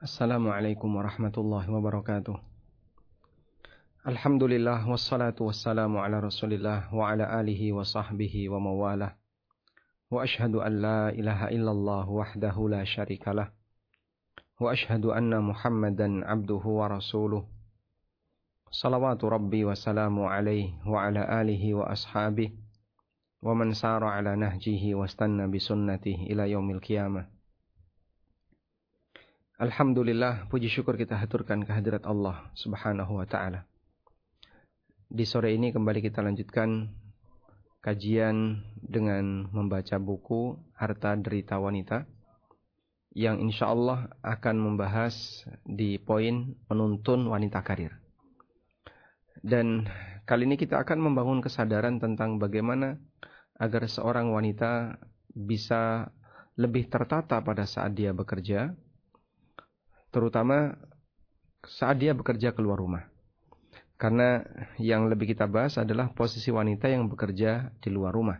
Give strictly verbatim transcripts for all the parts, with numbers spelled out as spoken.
Assalamualaikum warahmatullahi wabarakatuh. Alhamdulillah wassalatu wassalamu ala Rasulillah wa ala alihi wa sahbihi wa mawalah. Wa ashhadu an la ilaha illallah wahdahu la syarikalah. Wa ashhadu anna Muhammadan abduhu wa rasuluh. Salawatu rabbi wa salamu alaihi wa ala alihi wa ashabihi wa man sara ala nahjihi wa istanna bi sunnatihi ila yaumil qiyamah. Alhamdulillah, puji syukur kita haturkan kehadirat Allah Subhanahu wa ta'ala. Di sore ini kembali kita lanjutkan kajian dengan membaca buku Harta Derita Wanita, yang insya Allah akan membahas di poin penuntun wanita karir. Dan kali ini kita akan membangun kesadaran tentang bagaimana agar seorang wanita bisa lebih tertata pada saat dia bekerja, terutama saat dia bekerja keluar rumah. Karena yang lebih kita bahas adalah posisi wanita yang bekerja di luar rumah.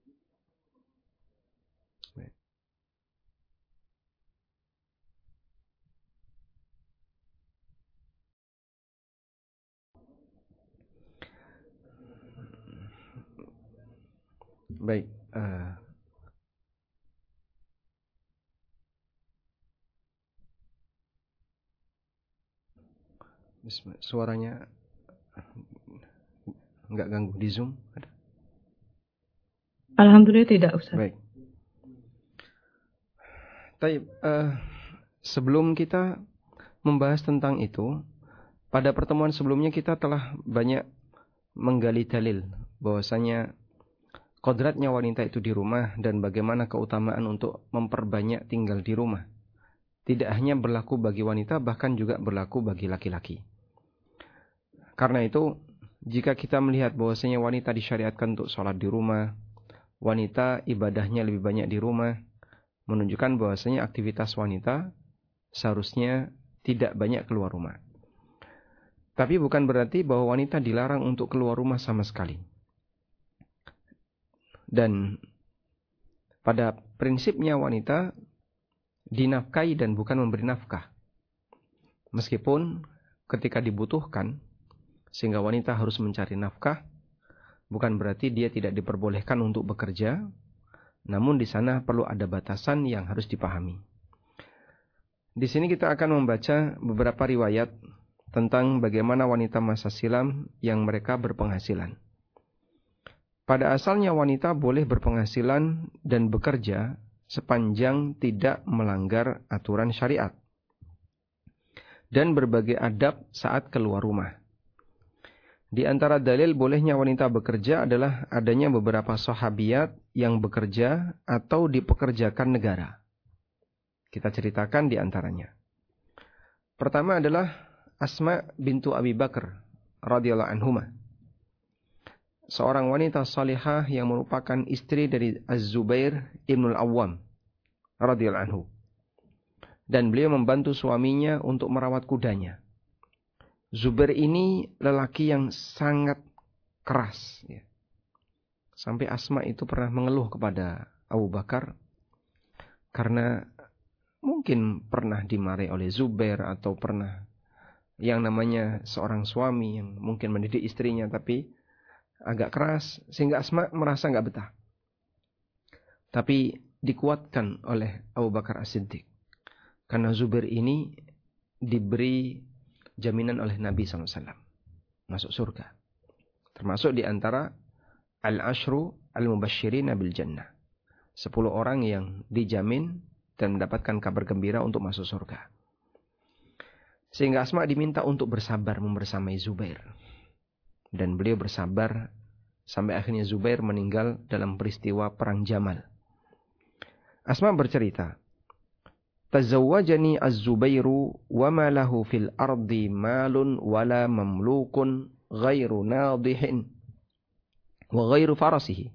Baik. Uh, Suaranya nggak ganggu di Zoom? Ada? Alhamdulillah tidak, Ustaz. Baik. Taib, uh, sebelum kita membahas tentang itu, pada pertemuan sebelumnya kita telah banyak menggali dalil bahwasanya kodratnya wanita itu di rumah dan bagaimana keutamaan untuk memperbanyak tinggal di rumah. Tidak hanya berlaku bagi wanita, bahkan juga berlaku bagi laki-laki. Karena itu, jika kita melihat bahwasanya wanita disyariatkan untuk sholat di rumah, wanita ibadahnya lebih banyak di rumah, menunjukkan bahwasanya aktivitas wanita seharusnya tidak banyak keluar rumah. Tapi bukan berarti bahwa wanita dilarang untuk keluar rumah sama sekali. Dan pada prinsipnya wanita dinafkahi dan bukan memberi nafkah. Meskipun ketika dibutuhkan, sehingga wanita harus mencari nafkah, bukan berarti dia tidak diperbolehkan untuk bekerja, namun di sana perlu ada batasan yang harus dipahami. Di sini kita akan membaca beberapa riwayat tentang bagaimana wanita masa silam yang mereka berpenghasilan. Pada asalnya wanita boleh berpenghasilan dan bekerja sepanjang tidak melanggar aturan syariat dan berbagai adab saat keluar rumah. Di antara dalil bolehnya wanita bekerja adalah adanya beberapa sahabiyat yang bekerja atau dipekerjakan negara. Kita ceritakan di antaranya. Pertama adalah Asma bintu Abi Bakar radhiyallahu anhuma. Seorang wanita salihah yang merupakan istri dari Az-Zubair ibn al-Awwam radhiyallahu anhu. Dan beliau membantu suaminya untuk merawat kudanya. Zubair ini lelaki yang sangat keras. Ya. Sampai Asma itu pernah mengeluh kepada Abu Bakar. Karena mungkin pernah dimarahi oleh Zubair atau pernah yang namanya seorang suami yang mungkin mendidik istrinya tapi agak keras. Sehingga Asma merasa gak betah. Tapi dikuatkan oleh Abu Bakar As-Siddiq. Karena Zubair ini diberi jaminan oleh Nabi shallallahu alaihi wasallam masuk surga. Termasuk di antara al-ashru al-mubasyirina bil jannah. Sepuluh orang yang dijamin dan mendapatkan kabar gembira untuk masuk surga. Sehingga Asma diminta untuk bersabar membersamai Zubair. Dan beliau bersabar sampai akhirnya Zubair meninggal dalam peristiwa perang Jamal. Asma bercerita, Tazawwajani Az-Zubairu wa ma lahu fil ardi malun wala mamlukun ghairu nadihin wa ghairu farasihi.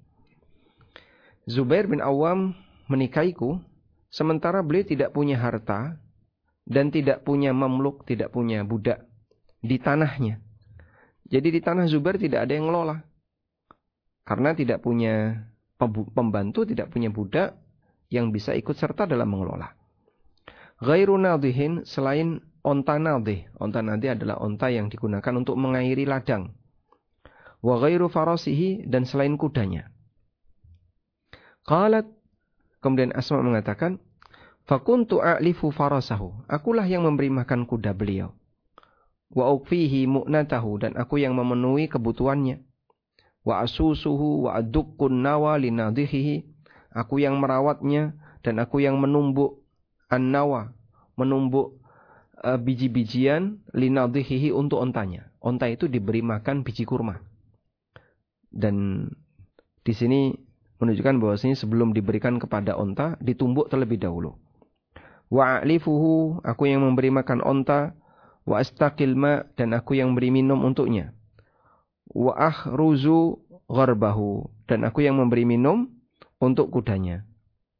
Zubair bin Awam menikahiku sementara beliau tidak punya harta dan tidak punya mamluk, tidak punya budak di tanahnya. Jadi di tanah Zubair tidak ada yang ngelola. Karena tidak punya pembantu, tidak punya budak yang bisa ikut serta dalam mengelola. Ghairu nadhihin, selain onta nadhih. Onta nadhih adalah onta yang digunakan untuk mengairi ladang. Wa ghairu farasihi, dan selain kudanya. Qalat, kemudian Asma mengatakan, fakuntu a'lifu farasahu, akulah yang memberi makan kuda beliau. Wa uqfihi mu'natahu, dan aku yang memenuhi kebutuhannya. Wa asusuhu wa aduqqun nawa linadhihi, aku yang merawatnya dan aku yang menumbuk an-nawa, menumbuk uh, biji-bijian linadhihi untuk ontanya. Onta itu diberi makan biji kurma. Dan di sini menunjukkan bahwasanya sebelum diberikan kepada onta ditumbuk terlebih dahulu. Wa a'lifuhu, aku yang memberi makan onta. Wa astaqil ma, dan aku yang beri minum untuknya. Wa akhruzu gharbahu, dan aku yang memberi minum untuk kudanya.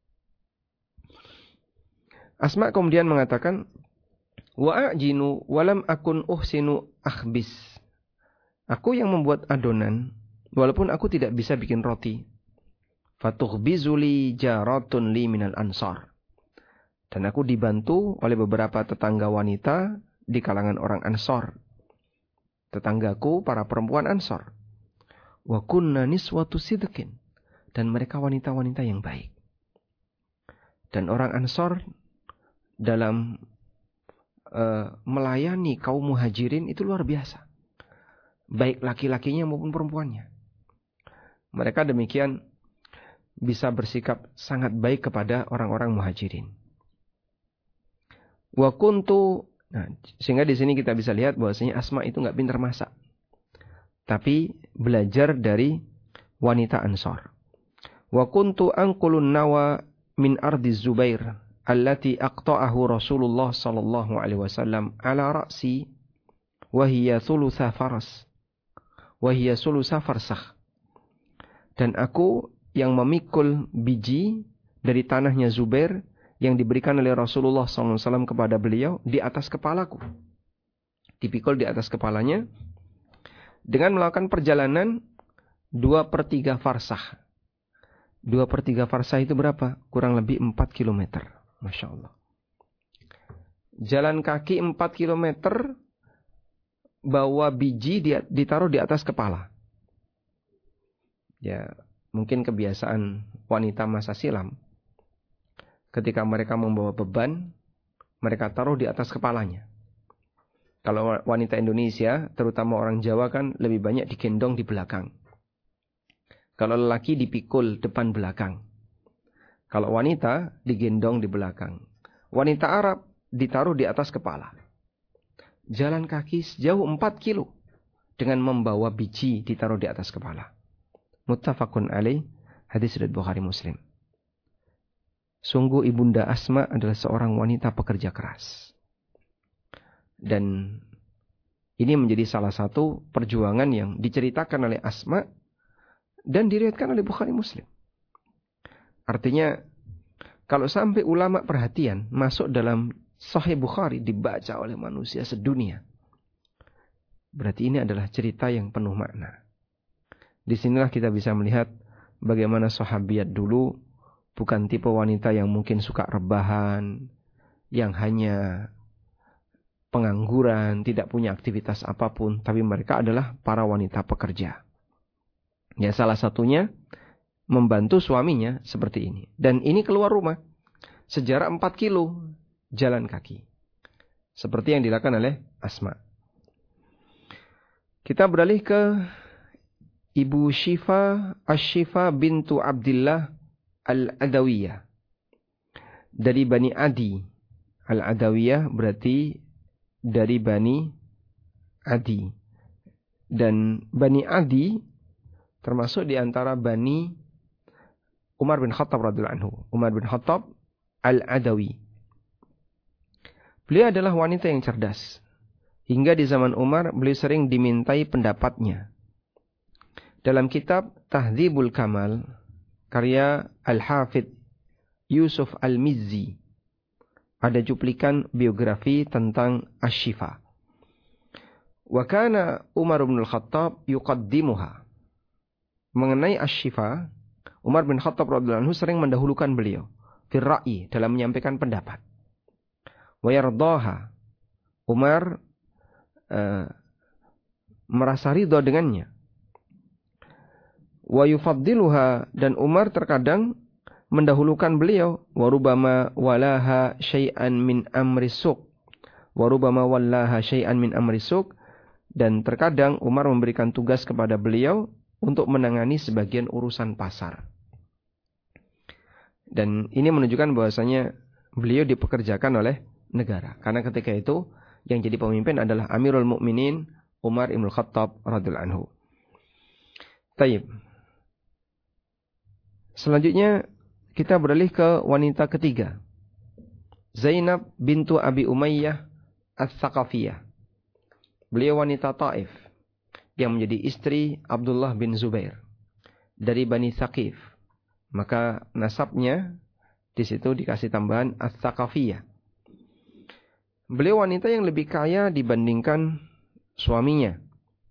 Asma kemudian mengatakan, wa a'jinu walam akun uhsinu akhbis, aku yang membuat adonan walaupun aku tidak bisa bikin roti. Fatukhbizuli jaratun li minal ansar, dan aku dibantu oleh beberapa tetangga wanita di kalangan orang Ansor. Tetanggaku para perempuan Ansor. Wa kunna niswatu sidqin, dan mereka wanita-wanita yang baik. Dan orang Ansor dalam uh, melayani kaum muhajirin itu luar biasa. Baik laki-lakinya maupun perempuannya. Mereka demikian bisa bersikap sangat baik kepada orang-orang muhajirin. Wa kuntu, nah, sehingga di sini kita bisa lihat bahwasanya Asma itu nggak pintar masak, tapi belajar dari wanita Ansor. Wa kuntu anqulun nawa min ardi Zubair allati aqta'ahu Rasulullah sallallahu alaihi wasallam ala ra'si wa hiya thulutha faras wa hiya thulutha farsakh. Dan aku yang memikul biji dari tanahnya Zubair yang diberikan oleh Rasulullah sallallahu alaihi wasallam kepada beliau di atas kepalaku. Dipikul di atas kepalanya dengan melakukan perjalanan dua per tiga farsah. dua per tiga farsah itu berapa? Kurang lebih empat kilometer. Masya Allah. Jalan kaki empat kilometer, bawa biji ditaruh di atas kepala. Ya, mungkin kebiasaan wanita masa silam. Ketika mereka membawa beban, mereka taruh di atas kepalanya. Kalau wanita Indonesia, terutama orang Jawa kan lebih banyak digendong di belakang. Kalau lelaki dipikul depan belakang. Kalau wanita digendong di belakang. Wanita Arab ditaruh di atas kepala. Jalan kaki sejauh empat kilo dengan membawa biji ditaruh di atas kepala. Muttafaqun alaih, hadis riwayat Bukhari Muslim. Sungguh Ibunda Asma adalah seorang wanita pekerja keras. Dan ini menjadi salah satu perjuangan yang diceritakan oleh Asma dan diriwayatkan oleh Bukhari Muslim. Artinya, kalau sampai ulama perhatian masuk dalam Sahih Bukhari dibaca oleh manusia sedunia, berarti ini adalah cerita yang penuh makna. Disinilah kita bisa melihat bagaimana sahabiat dulu bukan tipe wanita yang mungkin suka rebahan, yang hanya pengangguran, tidak punya aktivitas apapun, tapi mereka adalah para wanita pekerja. Ya, salah satunya membantu suaminya seperti ini. Dan ini keluar rumah sejarak empat kilo jalan kaki. Seperti yang dilakukan oleh Asma. Kita beralih ke Ibu Syifa Asy-Syifa bintu Abdillah Al-Adawiyah. Dari Bani Adi. Al-Adawiyah berarti dari Bani Adi. Dan Bani Adi termasuk di antara Bani Umar bin Khattab radhiyallahu anhu. Umar bin Khattab Al-Adawi. Beliau adalah wanita yang cerdas. Hingga di zaman Umar beliau sering dimintai pendapatnya. Dalam kitab Tahdzibul Kamal karya Al-Hafidh Yusuf Al-Mizzi ada cuplikan biografi tentang Asy-Syifa. Wa kana Umar bin Khattab yuqaddimuha. Mengenai Asy-Syifa, Umar bin Khattab radhiyallahu anhu sering mendahulukan beliau fir ra'yi, dalam menyampaikan pendapat. wa yardaha. Umar uh, merasa ridha dengannya. Wa yufaddiluha, dan Umar terkadang mendahulukan beliau. Wa rubama walaha syai'an min amri suq. Wa rubama wallaha syai'an min amri suq. Dan terkadang Umar memberikan tugas kepada beliau untuk menangani sebagian urusan pasar. Dan ini menunjukkan bahwasanya beliau dipekerjakan oleh negara. Karena ketika itu yang jadi pemimpin adalah Amirul Mukminin Umar Ibn Khattab radhiyallahu anhu. Taib. Selanjutnya kita beralih ke wanita ketiga. Zainab bintu Abi Umayyah Ats-Tsaqafiyah. Beliau wanita Taif yang menjadi istri Abdullah bin Zubair dari Bani Tsaqif. Maka nasabnya di situ dikasih tambahan Ats-Tsaqafiyah. Beliau wanita yang lebih kaya dibandingkan suaminya.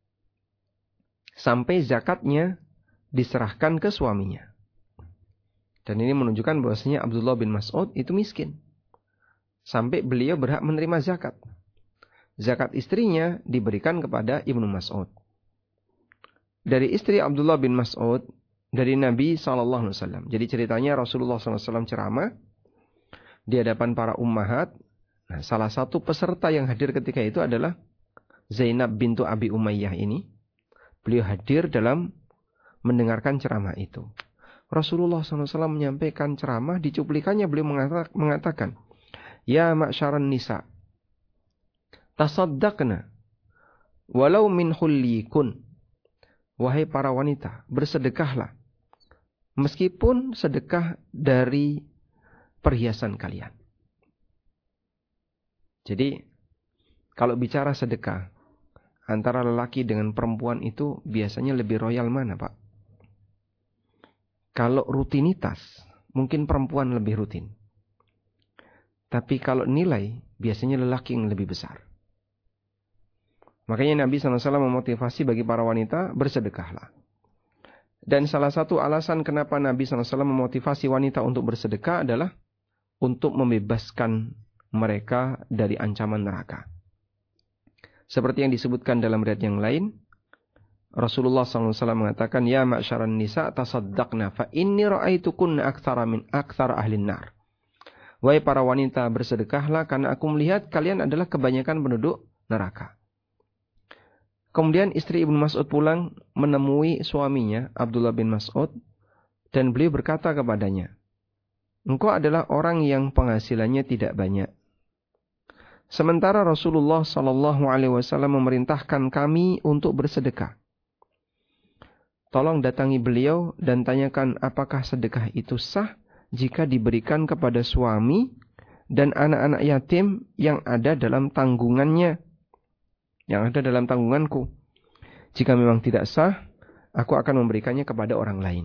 Sampai zakatnya diserahkan ke suaminya. Dan ini menunjukkan bahwasanya Abdullah bin Mas'ud itu miskin. Sampai beliau berhak menerima zakat. Zakat istrinya diberikan kepada Ibnu Mas'ud. Dari istri Abdullah bin Mas'ud, dari Nabi shallallahu alaihi wasallam. Jadi ceritanya Rasulullah shallallahu alaihi wasallam ceramah di hadapan para ummahat. Nah, salah satu peserta yang hadir ketika itu adalah Zainab bintu Abi Umayyah ini. Beliau hadir dalam mendengarkan ceramah itu. Rasulullah shallallahu alaihi wasallam menyampaikan ceramah, di cuplikannya beliau mengatakan, Ya ma'syaran nisa, tasaddaqna walau min hullikun. Wahai para wanita, bersedekahlah meskipun sedekah dari perhiasan kalian. Jadi kalau bicara sedekah antara lelaki dengan perempuan itu biasanya lebih royal mana, Pak? Kalau rutinitas mungkin perempuan lebih rutin. Tapi kalau nilai biasanya lelaki yang lebih besar. Makanya Nabi shallallahu alaihi wasallam memotivasi bagi para wanita, bersedekahlah. Dan salah satu alasan kenapa Nabi shallallahu alaihi wasallam memotivasi wanita untuk bersedekah adalah untuk membebaskan mereka dari ancaman neraka. Seperti yang disebutkan dalam riwayat yang lain, Rasulullah shallallahu alaihi wasallam mengatakan, Ya ma'syaran nisa tasaddaqna fa inni ra'aitukunna aktsara min aktsar ahlin nar. Wahai para wanita, bersedekahlah karena aku melihat kalian adalah kebanyakan penduduk neraka. Kemudian istri Ibnu Mas'ud pulang menemui suaminya, Abdullah bin Mas'ud, dan beliau berkata kepadanya, Engkau adalah orang yang penghasilannya tidak banyak. Sementara Rasulullah Shallallahu Alaihi Wasallam memerintahkan kami untuk bersedekah. Tolong datangi beliau dan tanyakan apakah sedekah itu sah jika diberikan kepada suami dan anak-anak yatim yang ada dalam tanggungannya. Yang ada dalam tanggunganku. Jika memang tidak sah, aku akan memberikannya kepada orang lain.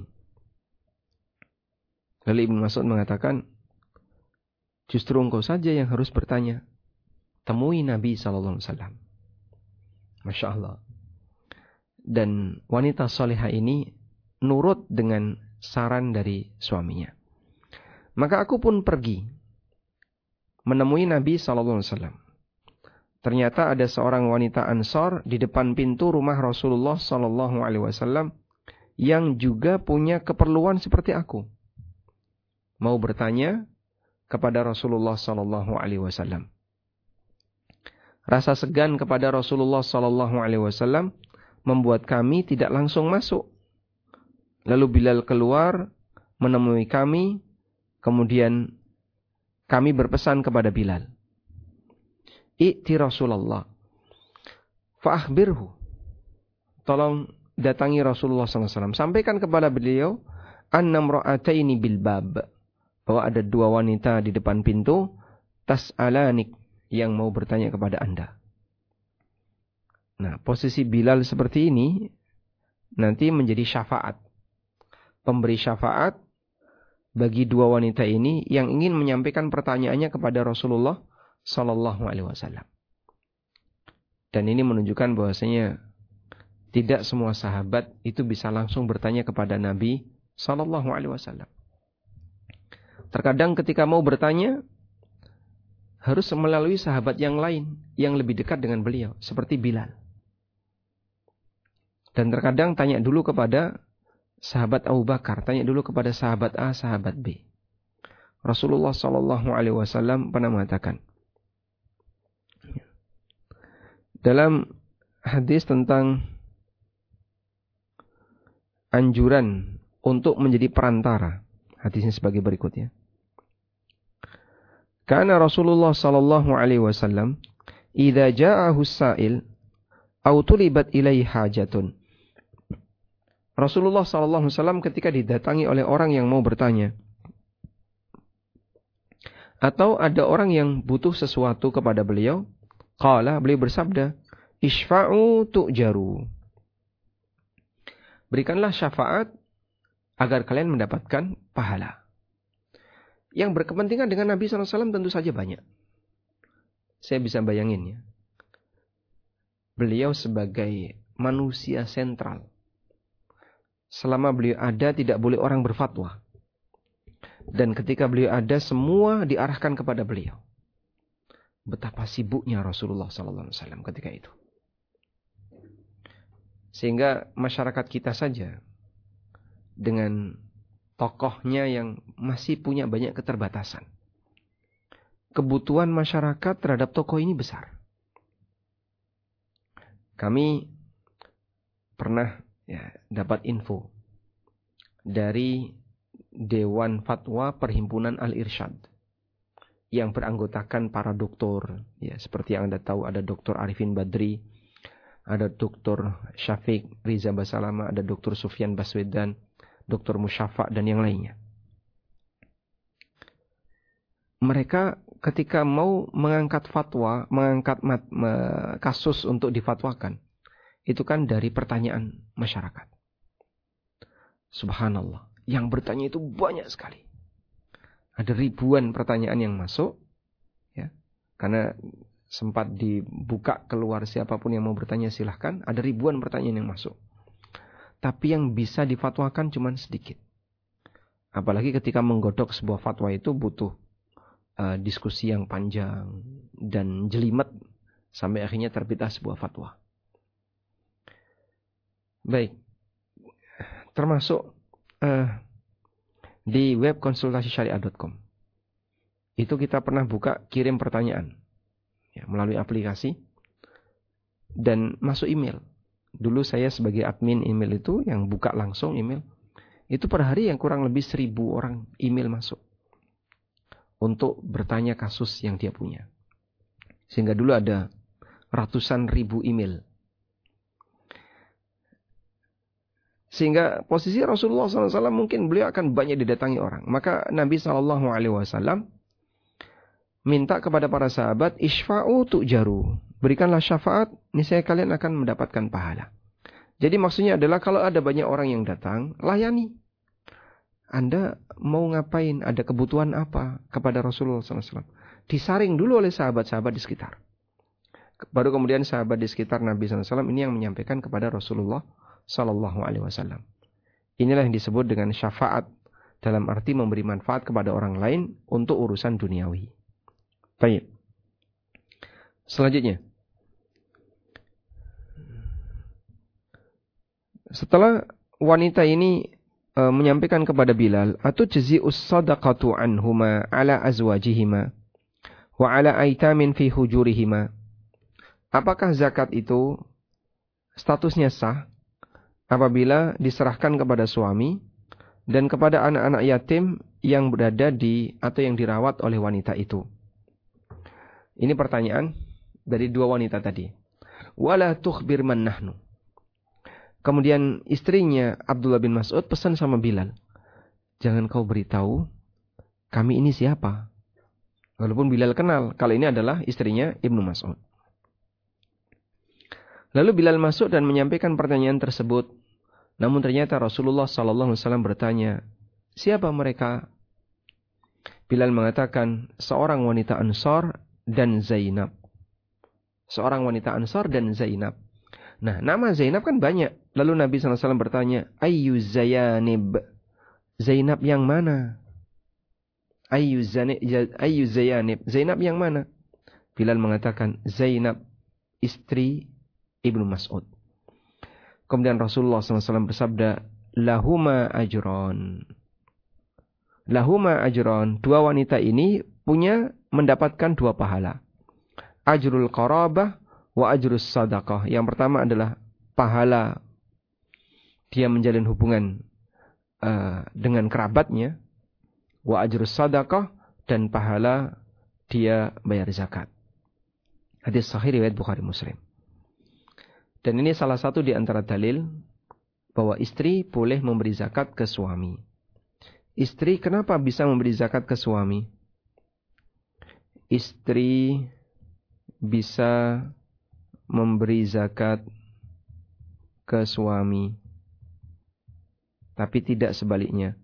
Lalu Ibnu Mas'ud mengatakan, justru engkau saja yang harus bertanya. Temui Nabi shallallahu alaihi wasallam. Masya Allah. Dan wanita salihah ini nurut dengan saran dari suaminya. Maka aku pun pergi menemui Nabi shallallahu alaihi wasallam. Ternyata ada seorang wanita Ansor di depan pintu rumah Rasulullah shallallahu alaihi wasallam yang juga punya keperluan seperti aku. Mau bertanya kepada Rasulullah shallallahu alaihi wasallam. Rasa segan kepada Rasulullah shallallahu alaihi wasallam membuat kami tidak langsung masuk. Lalu Bilal keluar menemui kami, kemudian kami berpesan kepada Bilal. I'ti Rasulullah fa'akhbirhu. Tolong datangi Rasulullah shallallahu alaihi wasallam. Sampaikan kepada beliau annam ra'ataini bil bab, bahwa ada dua wanita di depan pintu tas'alanik, yang mau bertanya kepada Anda. Nah, posisi Bilal seperti ini nanti menjadi syafaat, pemberi syafaat bagi dua wanita ini yang ingin menyampaikan pertanyaannya kepada Rasulullah Sallallahu Alaihi Wasallam. Dan ini menunjukkan bahwasanya tidak semua sahabat itu bisa langsung bertanya kepada Nabi Sallallahu Alaihi Wasallam. Terkadang ketika mau bertanya harus melalui sahabat yang lain yang lebih dekat dengan beliau, seperti Bilal. Dan terkadang tanya dulu kepada sahabat Abu Bakar, tanya dulu kepada sahabat A, sahabat B. Rasulullah Shallallahu Alaihi Wasallam pernah mengatakan dalam hadis tentang anjuran untuk menjadi perantara, hadisnya sebagai berikut ya. Karena Rasulullah Shallallahu Alaihi Wasallam, idza ja'ahu sa'il, aw tulibat ilaihi hajatun. Rasulullah Shallallahu Alaihi Wasallam ketika didatangi oleh orang yang mau bertanya, atau ada orang yang butuh sesuatu kepada beliau, qala, beliau bersabda, Ishfa'u tu'jaru. Berikanlah syafaat agar kalian mendapatkan pahala. Yang berkepentingan dengan Nabi shallallahu alaihi wasallam tentu saja banyak. Saya bisa bayangin ya. Beliau sebagai manusia sentral. Selama beliau ada tidak boleh orang berfatwa. Dan ketika beliau ada semua diarahkan kepada beliau. Betapa sibuknya Rasulullah shallallahu alaihi wasallam ketika itu. Sehingga masyarakat kita saja dengan tokohnya yang masih punya banyak keterbatasan. Kebutuhan masyarakat terhadap tokoh ini besar. Kami pernah ya, dapat info dari Dewan Fatwa Perhimpunan Al-Irsyad yang beranggotakan para doktor. Ya, seperti yang Anda tahu ada Doktor Arifin Badri, ada Doktor Syafiq Riza Basalama, ada Doktor Sufyan Baswedan, Doktor Musyafa' dan yang lainnya. Mereka ketika mau mengangkat fatwa, mengangkat mat, me, kasus untuk difatwakan, itu kan dari pertanyaan masyarakat. Subhanallah, yang bertanya itu banyak sekali. Ada ribuan pertanyaan yang masuk, ya, karena sempat dibuka keluar siapapun yang mau bertanya silahkan. Ada ribuan pertanyaan yang masuk. Tapi yang bisa difatwakan cuma sedikit. Apalagi ketika menggodok sebuah fatwa itu butuh uh, diskusi yang panjang dan jelimet sampai akhirnya terbitlah sebuah fatwa. Baik. Termasuk uh, di web konsultasi syariah dot com. Itu kita pernah buka kirim pertanyaan. Ya, melalui aplikasi dan masuk email. Dulu saya sebagai admin email itu yang buka langsung email. Itu per hari yang kurang lebih seribu orang email masuk. Untuk bertanya kasus yang dia punya. Sehingga dulu ada ratusan ribu email. Sehingga posisi Rasulullah shallallahu alaihi wasallam mungkin beliau akan banyak didatangi orang. Maka Nabi shallallahu alaihi wasallam minta kepada para sahabat, Ishfa'u tu'jaru. Berikanlah syafaat, niscaya kalian akan mendapatkan pahala. Jadi maksudnya adalah kalau ada banyak orang yang datang, layani. Anda mau ngapain? Ada kebutuhan apa kepada Rasulullah shallallahu alaihi wasallam? Disaring dulu oleh sahabat-sahabat di sekitar. Baru kemudian sahabat di sekitar Nabi shallallahu alaihi wasallam ini yang menyampaikan kepada Rasulullah shallallahu alaihi wasallam. Inilah yang disebut dengan syafaat. Dalam arti memberi manfaat kepada orang lain untuk urusan duniawi. Baik. Selanjutnya. Setelah wanita ini e, menyampaikan kepada Bilal, atau jazi'us sadaqatu anhuma ala azwajihima wa ala aitamin fi hujurihima. Apakah zakat itu statusnya sah apabila diserahkan kepada suami dan kepada anak-anak yatim yang berada di atau yang dirawat oleh wanita itu? Ini pertanyaan dari dua wanita tadi. Wala tukhbir man nahnu. Kemudian istrinya Abdullah bin Mas'ud pesan sama Bilal, jangan kau beritahu kami ini siapa. Walaupun Bilal kenal kalau ini adalah istrinya Ibnu Mas'ud. Lalu Bilal masuk dan menyampaikan pertanyaan tersebut. Namun ternyata Rasulullah sallallahu alaihi wasallam bertanya, siapa mereka? Bilal mengatakan, seorang wanita Ansar dan Zainab. Seorang wanita Ansar dan Zainab. Nah, nama Zainab kan banyak. Lalu Nabi sallallahu alaihi wasallam bertanya, Ayyu Zayanib? Zainab yang mana? Ayyu Zayanib. Zainab yang mana? Bilal mengatakan Zainab istri Ibnu Mas'ud. Kemudian Rasulullah shallallahu alaihi wasallam bersabda, lahuma ajron. Lahuma ajron. Dua wanita ini punya mendapatkan dua pahala. Ajrul qarabah wa ajrus sadaqah. Yang pertama adalah pahala dia menjalin hubungan uh, dengan kerabatnya. Wa ajrus sadaqah, dan pahala dia bayar zakat. Hadis sahih riwayat Bukhari Muslim. Dan ini salah satu di antara dalil bahwa istri boleh memberi zakat ke suami. Istri kenapa bisa memberi zakat ke suami? Istri bisa memberi zakat ke suami, tapi tidak sebaliknya.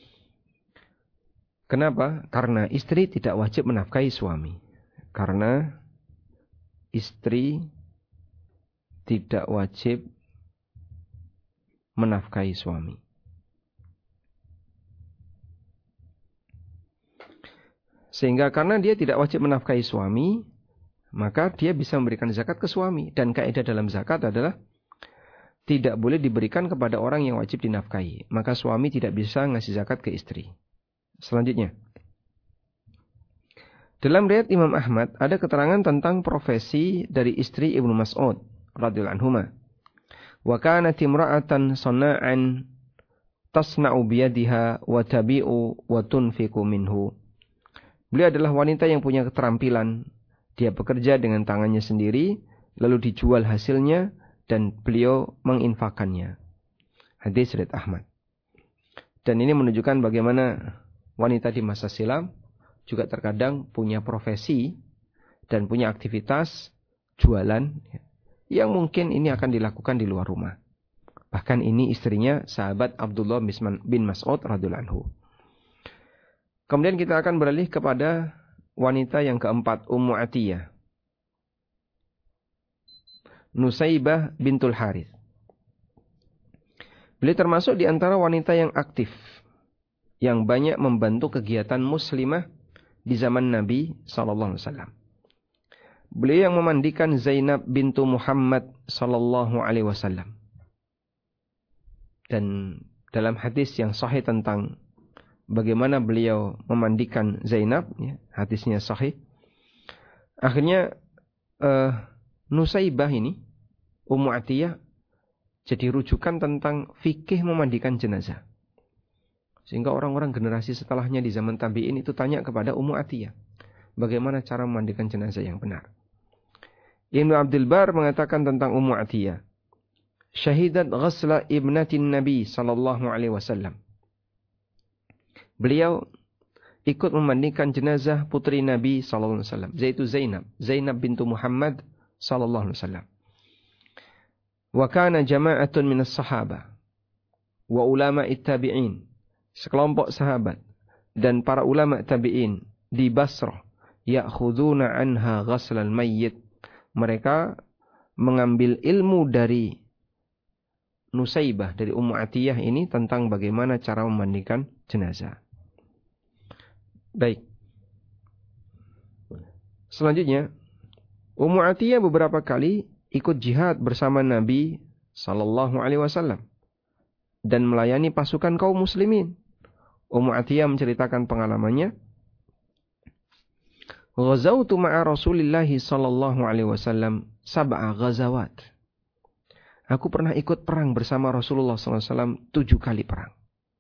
Kenapa? Karena istri tidak wajib menafkahi suami. Karena istri tidak wajib menafkahi suami. Sehingga karena dia tidak wajib menafkahi suami, maka dia bisa memberikan zakat ke suami. Dan kaidah dalam zakat adalah tidak boleh diberikan kepada orang yang wajib dinafkahi. Maka suami tidak bisa ngasih zakat ke istri. Selanjutnya, dalam riwayat Imam Ahmad ada keterangan tentang profesi dari istri Ibnu Mas'ud radhiyallahu anhu. Wa kanat imra'atan sana'an tasna'u biyadiha wa tabi'u wa tunfiqu minhu. Beliau adalah wanita yang punya keterampilan. Dia bekerja dengan tangannya sendiri, lalu dijual hasilnya dan beliau menginfakannya. Hadis riwayat Ahmad. Dan ini menunjukkan bagaimana wanita di masa silam juga terkadang punya profesi dan punya aktivitas jualan yang mungkin ini akan dilakukan di luar rumah. Bahkan ini istrinya sahabat Abdullah bin Mas'ud radhiyallahu anhu. Kemudian kita akan beralih kepada wanita yang keempat, Ummu Atiyah. Nusaibah bintul Harith. Beliau termasuk di antara wanita yang aktif, yang banyak membantu kegiatan muslimah di zaman Nabi sallallahu alaihi wasallam. Beliau yang memandikan Zainab bintu Muhammad sallallahu alaihi wasallam. Dan dalam hadis yang sahih tentang bagaimana beliau memandikan Zainab, ya, hadisnya sahih. Akhirnya uh, Nusaibah ini, Ummu Atiyah, jadi rujukan tentang fikih memandikan jenazah. Sehingga orang-orang generasi setelahnya di zaman tabi'in itu tanya kepada Ummu Atiyah, bagaimana cara memandikan jenazah yang benar. Ibnu Abdul Bar mengatakan tentang Ummu Atiyah, syahidat ghasla ibnatin Nabi sallallahu alaihi wasallam. Beliau ikut memandikan jenazah putri Nabi sallallahu alaihi wasallam, yaitu Zainab, Zainab bintu Muhammad sallallahu alaihi wasallam. Wa kana jama'atun minas sahabah wa ulama'it tabi'in. Sekelompok sahabat dan para ulama tabi'in di Basrah ya'khuduna anha ghaslal mayyit. Mereka mengambil ilmu dari Nusaibah, dari Ummu Atiyah ini tentang bagaimana cara memandikan jenazah. Baik. Selanjutnya, Ummu Atiyah beberapa kali ikut jihad bersama Nabi sallallahu alaihi wasallam dan melayani pasukan kaum muslimin. Ummu Atiyah menceritakan pengalamannya. Ghazawtu ma'a Rasulillah sallallahu alaihi wasallam sab'a ghazawat. Aku pernah ikut perang bersama Rasulullah sallallahu alaihi wasallam tujuh kali perang.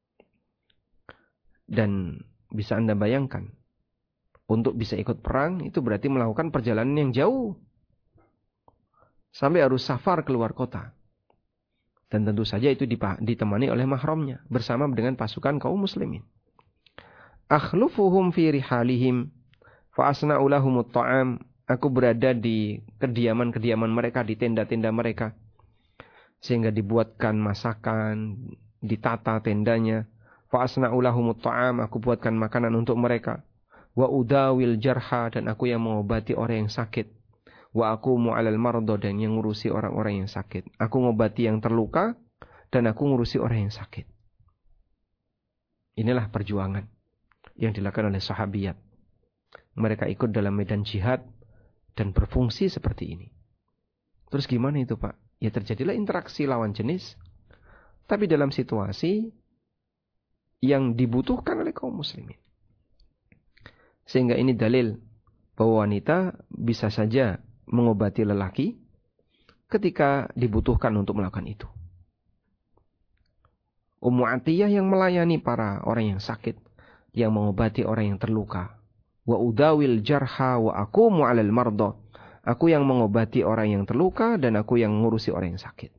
Dan bisa Anda bayangkan, untuk bisa ikut perang itu berarti melakukan perjalanan yang jauh. Sampai harus safar keluar kota. Dan tentu saja itu ditemani oleh mahramnya bersama dengan pasukan kaum muslimin. Akhlufuhum fi rihalihim fa asna'u lahumut ta'am. Aku berada di kediaman-kediaman mereka, di tenda-tenda mereka. Sehingga dibuatkan masakan, ditata tendanya. Fa asna'u lahumut ta'am. Aku buatkan makanan untuk mereka. Wa udawil jarha, dan aku yang mengobati orang yang sakit. Wa aqumu 'alal marda, dan yang ngurusi orang-orang yang sakit. Aku ngobati yang terluka dan aku ngurusi orang yang sakit. Inilah perjuangan. yang dilakukan oleh sahabiyat. Mereka ikut dalam medan jihad dan berfungsi seperti ini. Terus gimana itu Pak? Ya terjadilah interaksi lawan jenis, tapi dalam situasi yang dibutuhkan oleh kaum muslimin. Sehingga ini dalil bahwa wanita bisa saja mengobati lelaki ketika dibutuhkan untuk melakukan itu. Ummu Atiyah yang melayani para orang yang sakit, yang mengobati orang yang terluka. Wa udawil jarha wa aqumu 'alal marda. Aku yang mengobati orang yang terluka dan aku yang mengurusi orang yang sakit.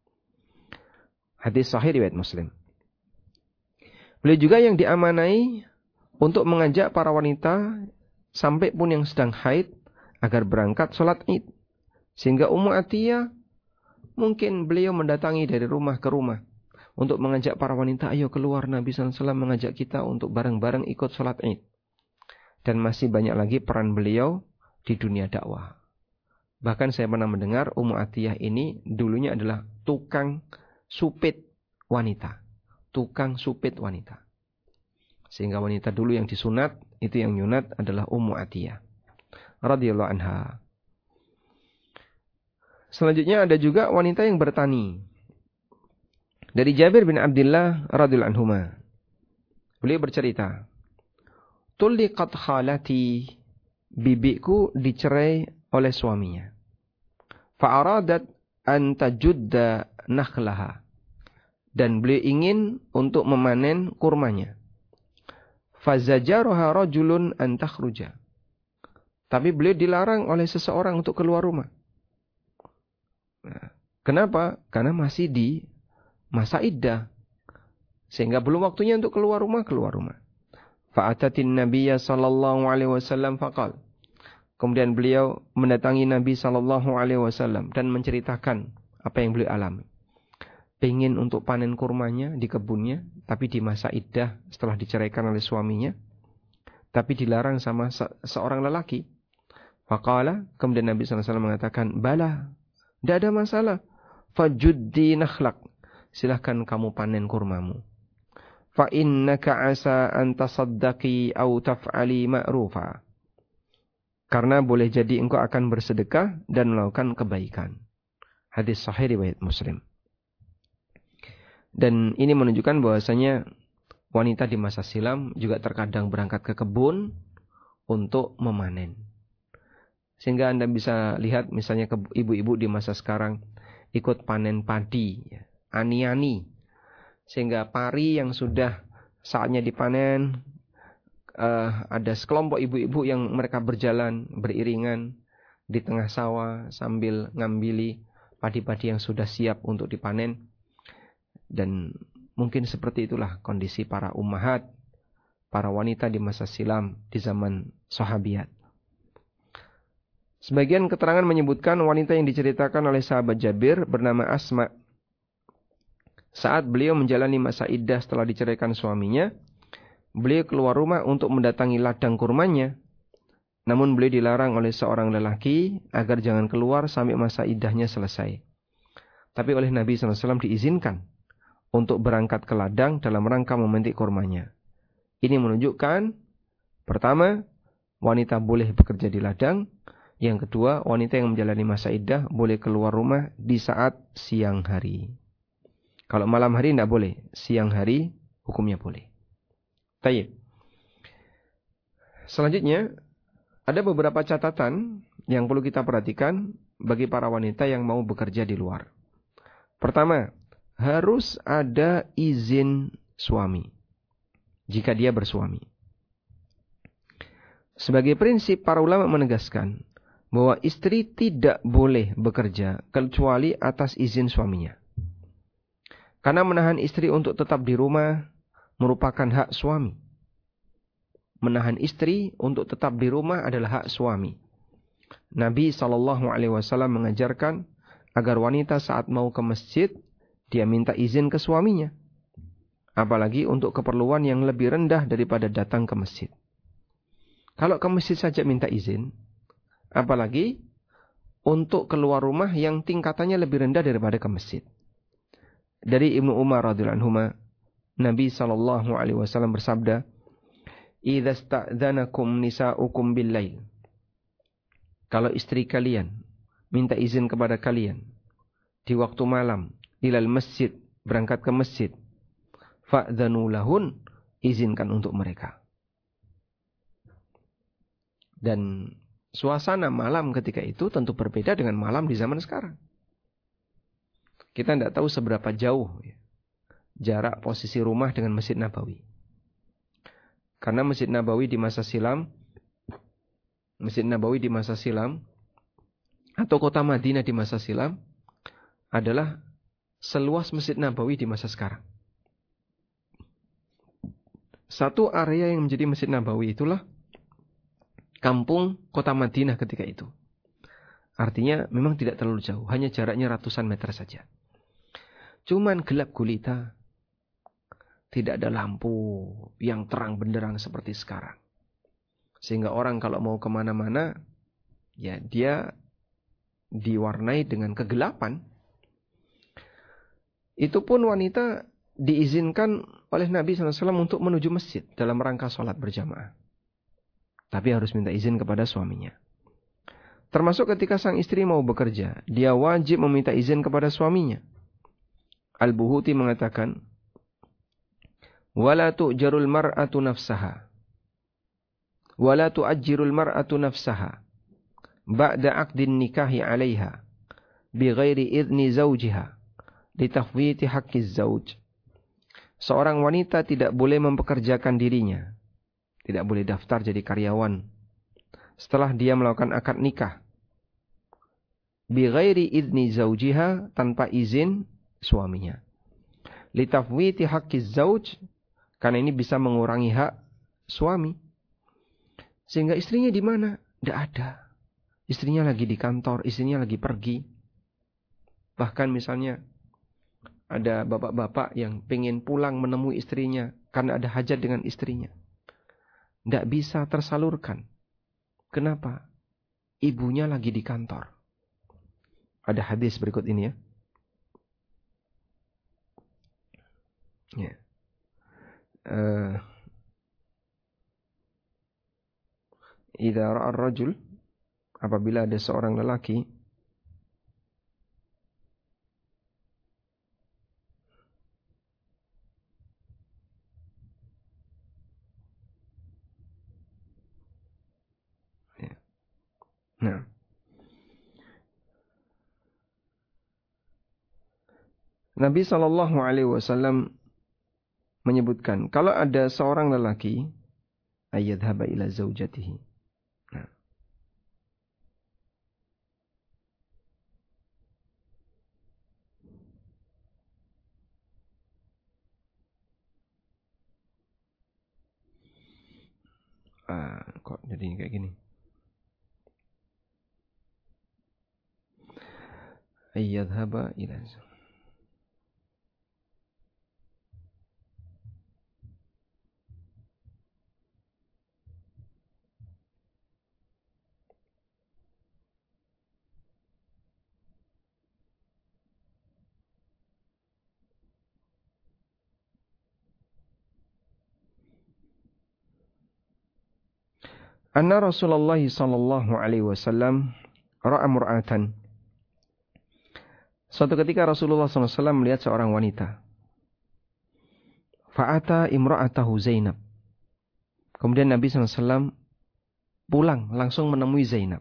Hadis sahih riwayat Muslim. Beliau juga yang diamanai untuk mengajak para wanita sampai pun yang sedang haid agar berangkat sholat Id. Sehingga Ummu Atiyah mungkin beliau mendatangi dari rumah ke rumah untuk mengajak para wanita, ayo keluar, Nabi sallallahu alaihi wasallam mengajak kita untuk bareng-bareng ikut sholat Id. Dan masih banyak lagi peran beliau di dunia dakwah. Bahkan saya pernah mendengar Ummu Atiyah ini dulunya adalah tukang supit wanita. Tukang supit wanita. Sehingga wanita dulu yang disunat, itu yang nyunat adalah Ummu Atiyah radhiyallahu anha. Selanjutnya ada juga wanita yang bertani. Dari Jabir bin Abdullah radhiyallahu anhuma. Beliau bercerita, "Tulliqat khalati, bibiku dicerai oleh suaminya. Fa'aradat an tajudda nakhlaha." Dan beliau ingin untuk memanen kurmanya. Fazajaruha rajulun an takhruja. Tapi beliau dilarang oleh seseorang untuk keluar rumah. Nah, kenapa? Karena masih di masa iddah. Sehingga belum waktunya untuk keluar rumah, keluar rumah. Fa'atatin Nabiyya sallallahu alaihi wasallam faqal. Kemudian beliau mendatangi Nabi sallallahu alaihi wasallam dan menceritakan apa yang beliau alami. Pengen untuk panen kurmanya di kebunnya, tapi di masa iddah setelah diceraikan oleh suaminya, tapi dilarang sama se- seorang lelaki. Faqala, kemudian Nabi sallallahu alaihi wasallam mengatakan, "Bala, tidak ada masalah. Fajuddi nakhlak. Silahkan kamu panen kurmamu. Fa innaka asa an tasaddaqi aw taf'ali ma'rufa." Karena boleh jadi engkau akan bersedekah dan melakukan kebaikan. Hadis sahih riwayat Muslim. Dan ini menunjukkan bahwasanya wanita di masa silam juga terkadang berangkat ke kebun untuk memanen. Sehingga Anda bisa lihat misalnya ibu-ibu di masa sekarang ikut panen padi, ani-ani. Sehingga pari yang sudah saatnya dipanen, uh, ada sekelompok ibu-ibu yang mereka berjalan beriringan di tengah sawah sambil ngambili padi-padi yang sudah siap untuk dipanen. Dan mungkin seperti itulah kondisi para ummahat, para wanita di masa silam di zaman sahabiyat. Sebagian keterangan menyebutkan wanita yang diceritakan oleh sahabat Jabir bernama Asma. Saat beliau menjalani masa iddah setelah diceraikan suaminya, beliau keluar rumah untuk mendatangi ladang kurmanya. Namun beliau dilarang oleh seorang lelaki agar jangan keluar sampai masa iddahnya selesai. Tapi oleh Nabi sallallahu alaihi wasallam diizinkan untuk berangkat ke ladang dalam rangka memetik kurmanya. Ini menunjukkan, pertama, wanita boleh bekerja di ladang. Yang kedua, wanita yang menjalani masa iddah boleh keluar rumah di saat siang hari. Kalau malam hari tidak boleh, siang hari hukumnya boleh. Tayyib. Selanjutnya, ada beberapa catatan yang perlu kita perhatikan bagi para wanita yang mau bekerja di luar. Pertama, harus ada izin suami jika dia bersuami. Sebagai prinsip, para ulama menegaskan bahwa istri tidak boleh bekerja kecuali atas izin suaminya. Karena menahan istri untuk tetap di rumah merupakan hak suami. Menahan istri untuk tetap di rumah adalah hak suami. Nabi shallallahu alaihi wasallam mengajarkan agar wanita saat mau ke masjid, dia minta izin ke suaminya. Apalagi untuk keperluan yang lebih rendah daripada datang ke masjid. Kalau ke masjid saja minta izin, apalagi untuk keluar rumah yang tingkatannya lebih rendah daripada ke masjid. Dari Ibnu Umar radhiyallahu anhu, Nabi sallallahu alaihi wasallam bersabda, idza sta'dzanakum nisa'ukum bil-lail. Kalau istri kalian minta izin kepada kalian di waktu malam, ilal masjid, berangkat ke masjid, fa'dzanu lahun, izinkan untuk mereka. Dan suasana malam ketika itu tentu berbeda dengan malam di zaman sekarang. Kita tidak tahu seberapa jauh ya, jarak posisi rumah dengan Masjid Nabawi. Karena Masjid Nabawi di masa silam, Masjid Nabawi di masa silam, atau kota Madinah di masa silam, adalah seluas Masjid Nabawi di masa sekarang. Satu area yang menjadi Masjid Nabawi itulah kampung kota Madinah ketika itu. Artinya memang tidak terlalu jauh, hanya jaraknya ratusan meter saja. Cuman gelap gulita. Tidak ada lampu yang terang benderang seperti sekarang. Sehingga orang kalau mau kemana-mana, ya dia diwarnai dengan kegelapan. Itu pun wanita diizinkan oleh Nabi shallallahu alaihi wasallam untuk menuju masjid dalam rangka sholat berjamaah. Tapi harus minta izin kepada suaminya. Termasuk ketika sang istri mau bekerja, dia wajib meminta izin kepada suaminya. Al-Buhuti mengatakan, wala tu'jarul mar'atu nafsaha wala tu'ajjirul mar'atu nafsaha ba'da 'aqdin nikahi 'alaiha bighairi idzni zawjiha litafwiti haqqiz zawj. Seorang wanita tidak boleh mempekerjakan dirinya, tidak boleh daftar jadi karyawan setelah dia melakukan akad nikah bighairi idzni zawjiha, tanpa izin suaminya. Litafwiti haqqiz zawj, karena ini bisa mengurangi hak suami. Sehingga istrinya di mana? Tidak ada. Istrinya lagi di kantor, istrinya lagi pergi. Bahkan misalnya ada bapak-bapak yang pengen pulang menemui istrinya karena ada hajat dengan istrinya. Tidak bisa tersalurkan. Kenapa? Ibunya lagi di kantor. Ada hadis berikut ini ya. Ya. Uh, Idza ra'a ar-rajul, apabila ada seorang lelaki ya. Nah, Nabi shallallahu alaihi wasallam menyebutkan, kalau ada seorang lelaki ayyadhhaba ila zaujatihi. Nah. Ah, kok jadi kayak gini? Ayyadhhaba ila zaujatihi. Anna Rasulullah sallallahu alaihi wasallam ra'a mur'atan. Suatu ketika Rasulullah sallallahu alaihi wasallam melihat seorang wanita. Fa'ata imra'atahu Zainab. Kemudian Nabi sallallahu alaihi wasallam pulang langsung menemui Zainab.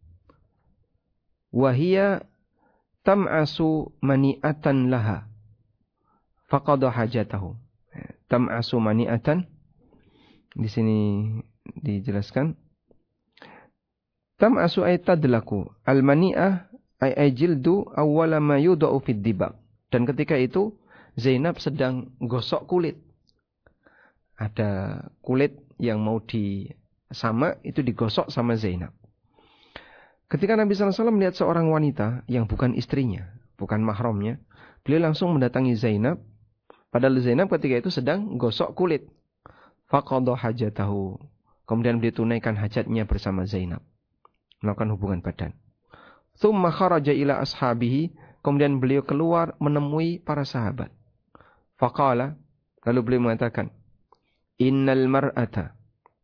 Wahia tam'asu mani'atan laha. Faqada hajatahu. Tam'asu mani'atan. Di sini dijelaskan. Tam'asu ay tadlaku. Al-mani'ah ay ay jildu awwala ma yudau fid dibaq. Dan ketika itu Zainab sedang gosok kulit. Ada kulit yang mau disama, itu digosok sama Zainab. Ketika Nabi sallallahu alaihi wasallam melihat seorang wanita yang bukan istrinya, bukan mahramnya, beliau langsung mendatangi Zainab. Padahal Zainab ketika itu sedang gosok kulit. Faqadha hajatahu. Kemudian beliau tunaikan hajatnya bersama Zainab, melakukan hubungan badan. Tsumma kharaja ila ashabihi, kemudian beliau keluar menemui para sahabat. Faqala, lalu beliau mengatakan, innal mar'ata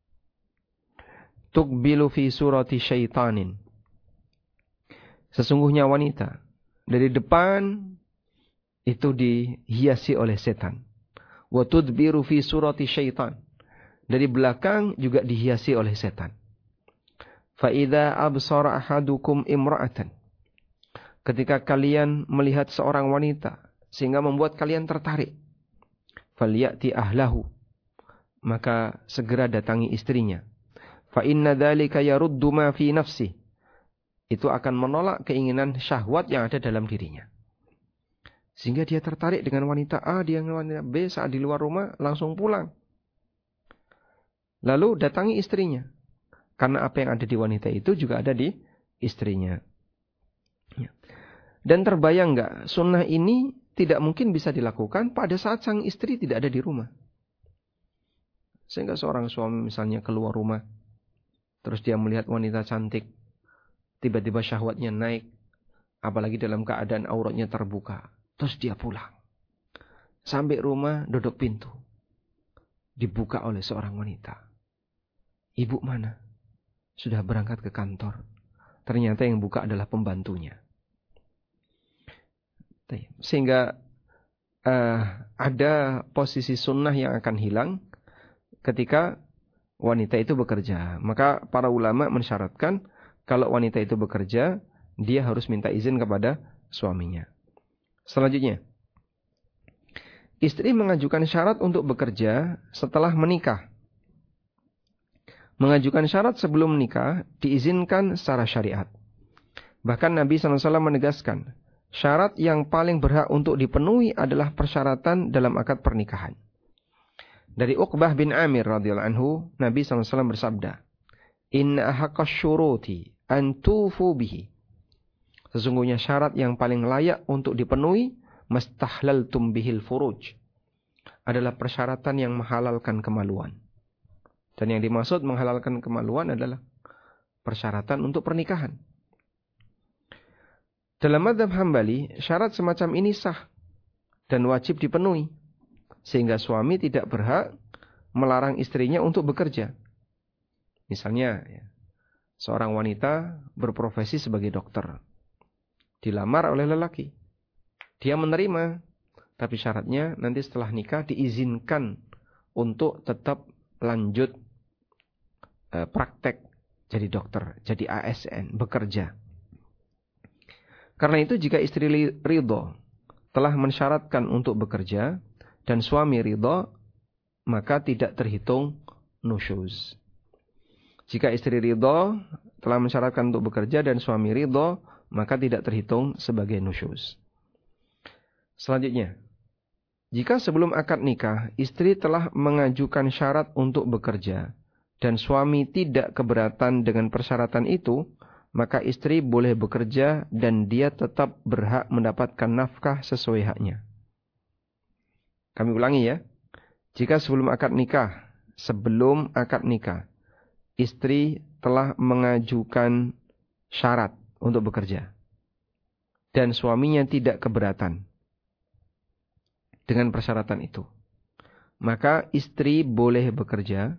tuqbilu fi surati syaitanin. Sesungguhnya wanita dari depan itu dihiasi oleh setan. Wa tudbiru fi surati syaitan. Dari belakang juga dihiasi oleh setan. Fa idza absara ahadukum imra'atan. Ketika kalian melihat seorang wanita sehingga membuat kalian tertarik, falyati ahlahu, maka segera datangi istrinya. Fa inna dzalika yaruddu ma fi nafsi. Itu akan menolak keinginan syahwat yang ada dalam dirinya. Sehingga dia tertarik dengan wanita A, dia dengan wanita B, saat di luar rumah langsung pulang. Lalu datangi istrinya. Karena apa yang ada di wanita itu juga ada di istrinya. Dan terbayang enggak, sunnah ini tidak mungkin bisa dilakukan pada saat sang istri tidak ada di rumah. Sehingga seorang suami misalnya keluar rumah, terus dia melihat wanita cantik, tiba-tiba syahwatnya naik, apalagi dalam keadaan auratnya terbuka, terus dia pulang. Sampai rumah, duduk pintu, dibuka oleh seorang wanita. Ibu mana? Sudah berangkat ke kantor. Ternyata yang buka adalah pembantunya. Sehingga uh, ada posisi sunnah yang akan hilang ketika wanita itu bekerja. Maka para ulama mensyaratkan kalau wanita itu bekerja, dia harus minta izin kepada suaminya. Selanjutnya, istri mengajukan syarat untuk bekerja setelah menikah. Mengajukan syarat sebelum menikah diizinkan secara syariat. Bahkan Nabi shallallahu alaihi wasallam menegaskan, syarat yang paling berhak untuk dipenuhi adalah persyaratan dalam akad pernikahan. Dari Uqbah bin Amir radhiyallahu anhu, Nabi shallallahu alaihi wasallam bersabda, "Inna ahaqash syuruti an tufu bihi." Sesungguhnya syarat yang paling layak untuk dipenuhi, mastahlaltum bihil furuj, adalah persyaratan yang menghalalkan kemaluan. Dan yang dimaksud menghalalkan kemaluan adalah persyaratan untuk pernikahan. Dalam mazhab Hambali, syarat semacam ini sah dan wajib dipenuhi, sehingga suami tidak berhak melarang istrinya untuk bekerja. Misalnya, ya, seorang wanita berprofesi sebagai dokter, dilamar oleh lelaki. Dia menerima, tapi syaratnya nanti setelah nikah diizinkan untuk tetap lanjut eh, praktek jadi dokter, jadi A S N, bekerja. Karena itu jika istri ridho telah mensyaratkan untuk bekerja dan suami ridho, maka tidak terhitung nusyuz. Jika istri ridho telah mensyaratkan untuk bekerja dan suami ridho, maka tidak terhitung sebagai nusyuz. Selanjutnya, jika sebelum akad nikah istri telah mengajukan syarat untuk bekerja dan suami tidak keberatan dengan persyaratan itu, maka istri boleh bekerja dan dia tetap berhak mendapatkan nafkah sesuai haknya. Kami ulangi ya. Jika sebelum akad nikah, sebelum akad nikah, istri telah mengajukan syarat untuk bekerja dan suaminya tidak keberatan dengan persyaratan itu, maka istri boleh bekerja,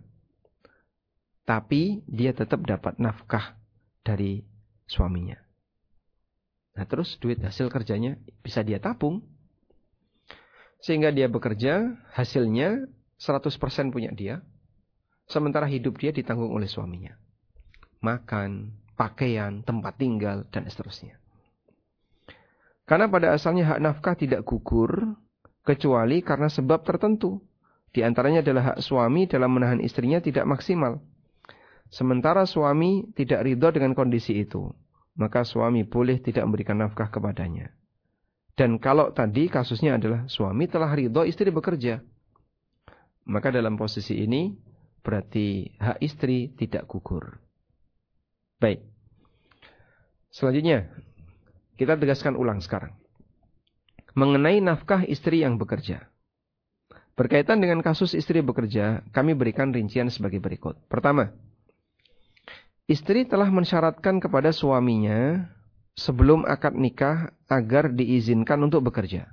tapi dia tetap dapat nafkah dari suaminya. Nah, terus duit hasil kerjanya bisa dia tabung, sehingga dia bekerja, hasilnya seratus persen punya dia, sementara hidup dia ditanggung oleh suaminya. Makan, pakaian, tempat tinggal, dan seterusnya. Karena pada asalnya hak nafkah tidak gugur, kecuali karena sebab tertentu. Di antaranya adalah hak suami dalam menahan istrinya tidak maksimal. Sementara suami tidak ridho dengan kondisi itu, maka suami boleh tidak memberikan nafkah kepadanya. Dan kalau tadi kasusnya adalah suami telah ridho istri bekerja, maka dalam posisi ini berarti hak istri tidak gugur. Baik. Selanjutnya, kita tegaskan ulang sekarang. Mengenai nafkah istri yang bekerja. Berkaitan dengan kasus istri bekerja, kami berikan rincian sebagai berikut. Pertama, istri telah mensyaratkan kepada suaminya sebelum akad nikah agar diizinkan untuk bekerja.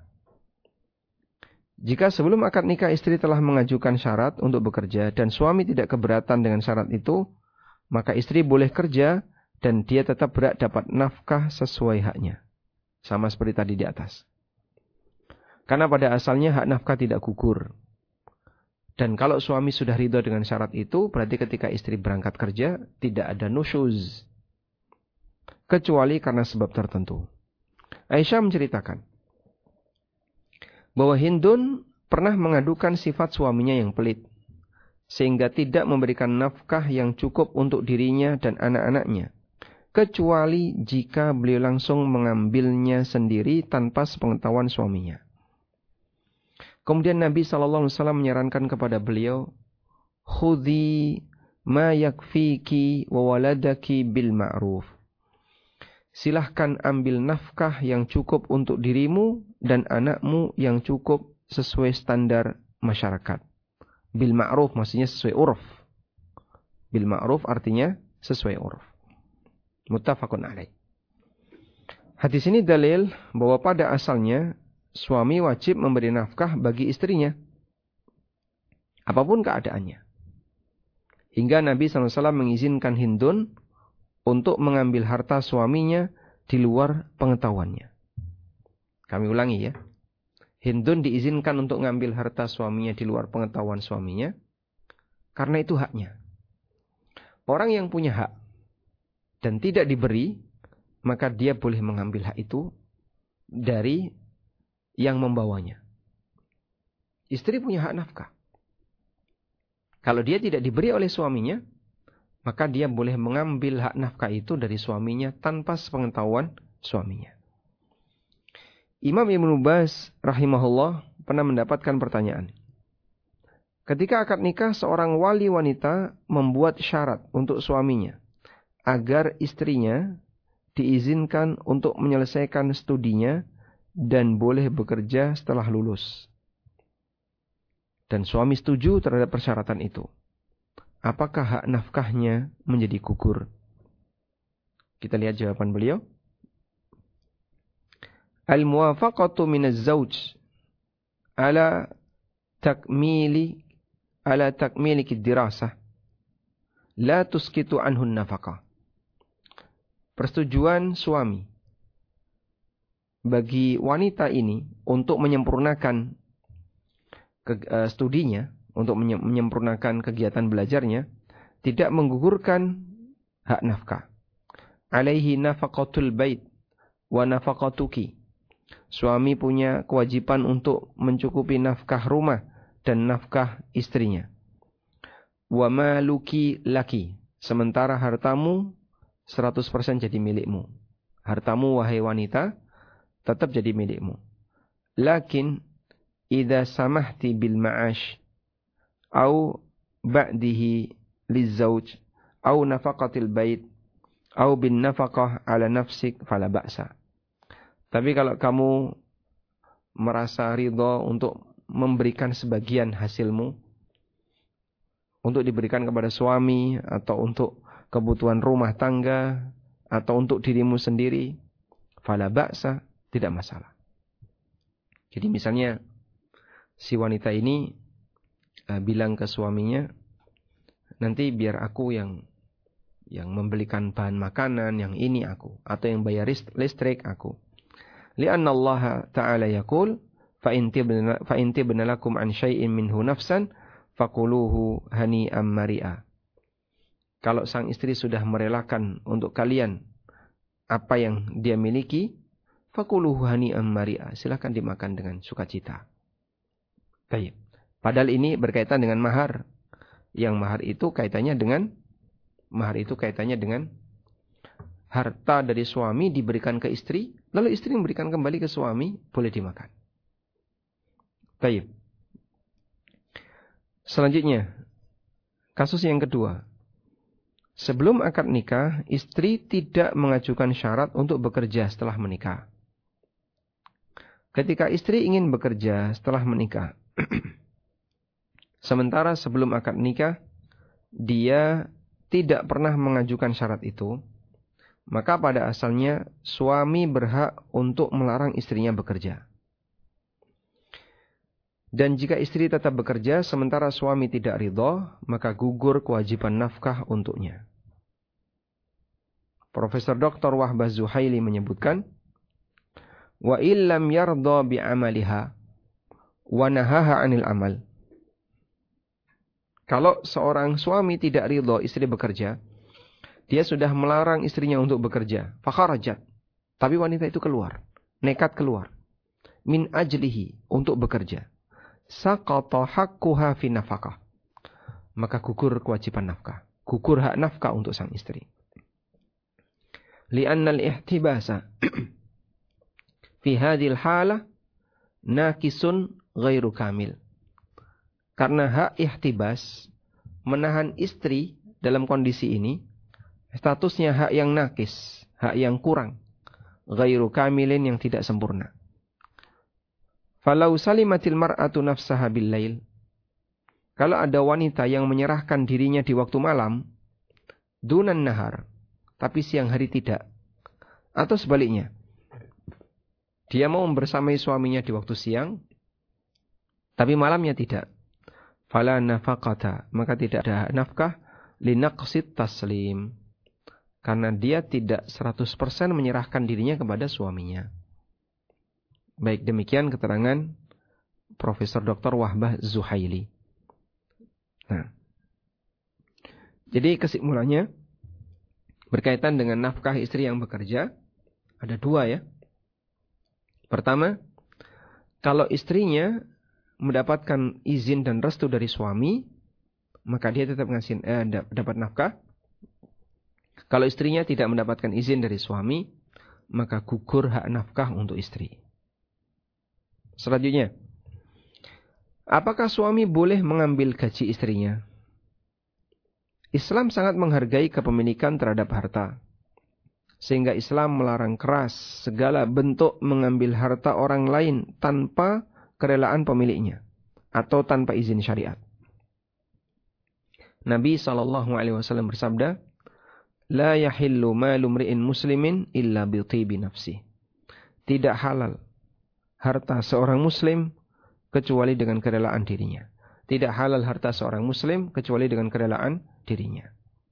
Jika sebelum akad nikah istri telah mengajukan syarat untuk bekerja dan suami tidak keberatan dengan syarat itu, maka istri boleh kerja dan dia tetap berhak dapat nafkah sesuai haknya. Sama seperti tadi di atas. Karena pada asalnya hak nafkah tidak gugur. Dan kalau suami sudah ridho dengan syarat itu, berarti ketika istri berangkat kerja, tidak ada nusyuz. Kecuali karena sebab tertentu. Aisyah menceritakan bahwa Hindun pernah mengadukan sifat suaminya yang pelit, sehingga tidak memberikan nafkah yang cukup untuk dirinya dan anak-anaknya, kecuali jika beliau langsung mengambilnya sendiri tanpa sepengetahuan suaminya. Kemudian Nabi shallallahu alaihi wasallam menyarankan kepada beliau, khudhi ma yakfiki wa waladaki bil ma'ruf. Silahkan ambil nafkah yang cukup untuk dirimu dan anakmu yang cukup sesuai standar masyarakat. Bil ma'ruf maksudnya sesuai uruf. Bil ma'ruf artinya sesuai uruf. Muttafaqun alaih. Hadis ini dalil bahwa pada asalnya suami wajib memberi nafkah bagi istrinya, apapun keadaannya. Hingga Nabi shallallahu alaihi wasallam mengizinkan Hindun untuk mengambil harta suaminya di luar pengetahuannya. Kami ulangi ya. Hindun diizinkan untuk mengambil harta suaminya di luar pengetahuan suaminya, karena itu haknya. Orang yang punya hak dan tidak diberi, maka dia boleh mengambil hak itu dari yang membawanya. Istri punya hak nafkah. Kalau dia tidak diberi oleh suaminya, maka dia boleh mengambil hak nafkah itu dari suaminya tanpa sepengetahuan suaminya. Imam Ibnu Baz rahimahullah pernah mendapatkan pertanyaan. Ketika akad nikah, seorang wali wanita membuat syarat untuk suaminya agar istrinya diizinkan untuk menyelesaikan studinya dan boleh bekerja setelah lulus. Dan suami setuju terhadap persyaratan itu. Apakah hak nafkahnya menjadi gugur? Kita lihat jawaban beliau. Al-muwafaqatu minaz zawj ala takmili ala takmili ad-dirasah la tuskitu anhu an-nafaqah. Persetujuan suami bagi wanita ini untuk menyempurnakan ke, uh, studinya, untuk menyempurnakan kegiatan belajarnya, tidak menggugurkan hak nafkah. Alaihi nafaqatul bait wa nafaqatuki. Suami punya kewajiban untuk mencukupi nafkah rumah dan nafkah istrinya. Wa maluki laki. Sementara hartamu seratus persen jadi milikmu. Hartamu wahai wanita tetap jadi milikmu. Lakin idza samahti bil ma'ash au ba'dihi lizauj au nafaqatil bait au bin nafaqah ala nafsik fala ba'sa. Tapi kalau kamu merasa ridho untuk memberikan sebagian hasilmu untuk diberikan kepada suami atau untuk kebutuhan rumah tangga atau untuk dirimu sendiri, fala ba'sa, tidak masalah. Jadi misalnya si wanita ini uh, bilang ke suaminya, nanti biar aku yang yang membelikan bahan makanan, yang ini aku, atau yang bayar listrik aku. Lianna Allah Ta'ala yaqul, fa in tibna lakum an syai'in minhu nafsan faquluhu hani'am mari'a. Kalau sang istri sudah merelakan untuk kalian apa yang dia miliki, faquluhu hani'am mari'a, silakan dimakan dengan sukacita. Baik. Padahal ini berkaitan dengan mahar. Yang mahar itu kaitannya dengan mahar itu kaitannya dengan harta dari suami diberikan ke istri, lalu istri memberikan kembali ke suami, boleh dimakan. Baik. Selanjutnya, kasus yang kedua. Sebelum akad nikah, istri tidak mengajukan syarat untuk bekerja setelah menikah. Ketika istri ingin bekerja setelah menikah, sementara sebelum akad nikah, dia tidak pernah mengajukan syarat itu, maka pada asalnya suami berhak untuk melarang istrinya bekerja. Dan jika istri tetap bekerja sementara suami tidak ridho, maka gugur kewajiban nafkah untuknya. Profesor Doktor Wahbah Zuhaili menyebutkan, wa illam yardha bi amaliha wa nahaha 'anil amal. Kalau seorang suami tidak ridho istri bekerja, dia sudah melarang istrinya untuk bekerja, fakharajat. Tapi wanita itu keluar, nekat keluar. Min ajlihi, untuk bekerja. Saqata haqquha fi nafaqah. Maka gugur kewajiban nafkah. Gugur hak nafkah untuk sang istri. Li'anna al-ihtibasa fi hadhil halah naqisun ghairu kamil. Karena hak ihtibas, menahan istri dalam kondisi ini, statusnya hak yang nakis, hak yang kurang, ghairu kamilin, yang tidak sempurna. Falau salimatil mar'atu nafsaha bil lail. Kalau ada wanita yang menyerahkan dirinya di waktu malam, dunan nahar, tapi siang hari tidak. Atau sebaliknya, dia mau bersamai suaminya di waktu siang, tapi malamnya tidak. Fala nafaqata, maka tidak ada nafkah linaqsit taslim. Karena dia tidak seratus persen menyerahkan dirinya kepada suaminya. Baik, demikian keterangan Profesor Doktor Wahbah Zuhaili. Nah, jadi kesimpulannya berkaitan dengan nafkah istri yang bekerja ada dua ya. Pertama, kalau istrinya mendapatkan izin dan restu dari suami, maka dia tetap ngasih eh, dapat nafkah. Kalau istrinya tidak mendapatkan izin dari suami, maka gugur hak nafkah untuk istri. Selanjutnya, apakah suami boleh mengambil gaji istrinya? Islam sangat menghargai kepemilikan terhadap harta. Sehingga Islam melarang keras segala bentuk mengambil harta orang lain tanpa kerelaan pemiliknya atau tanpa izin syariat. Nabi shallallahu alaihi wasallam bersabda, La yahillu malu mri'in muslimin illa bi tibi nafsi. Tidak halal harta seorang muslim kecuali dengan kerelaan dirinya. Tidak halal harta seorang muslim kecuali dengan kerelaan dirinya.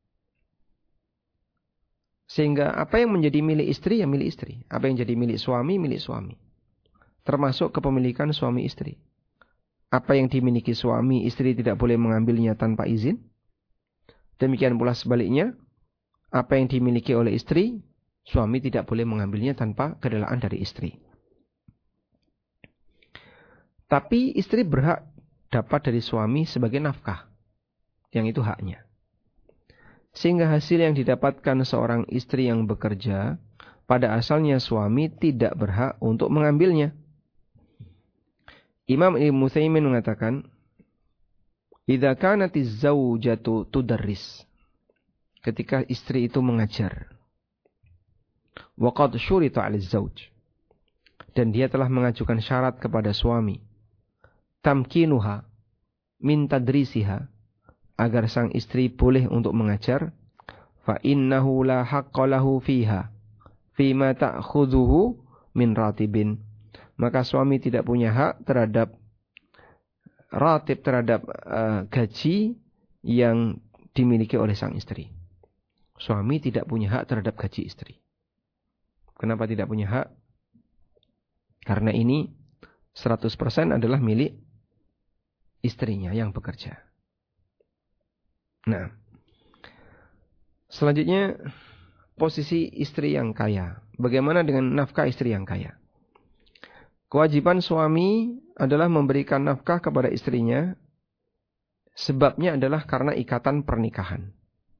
Sehingga apa yang menjadi milik istri, ya milik istri. Apa yang jadi milik suami, milik suami. Termasuk kepemilikan suami istri. Apa yang dimiliki suami, istri tidak boleh mengambilnya tanpa izin. Demikian pula sebaliknya, apa yang dimiliki oleh istri, suami tidak boleh mengambilnya tanpa kerelaan dari istri. Tapi istri berhak dapat dari suami sebagai nafkah. Yang itu haknya. Sehingga hasil yang didapatkan seorang istri yang bekerja, pada asalnya suami tidak berhak untuk mengambilnya. Imam Ibnu Utsaimin mengatakan, Idza kanatiz zaujatu tudarris. Ketika istri itu mengajar. Wa qad syurita 'alaz zauj. Dan dia telah mengajukan syarat kepada suami. Tamkinuha min tadrisiha, agar sang istri boleh untuk mengajar. Fa innahu la haqqa lahu fiha fima ta'khudhuhu min ratibin. Maka suami tidak punya hak terhadap ratib, terhadap uh, gaji yang dimiliki oleh sang istri. Suami tidak punya hak terhadap gaji istri. Kenapa tidak punya hak? Karena ini seratus persen adalah milik istrinya yang bekerja. Nah, selanjutnya posisi istri yang kaya. Bagaimana dengan nafkah istri yang kaya? Kewajiban suami adalah memberikan nafkah kepada istrinya. Sebabnya adalah karena ikatan pernikahan.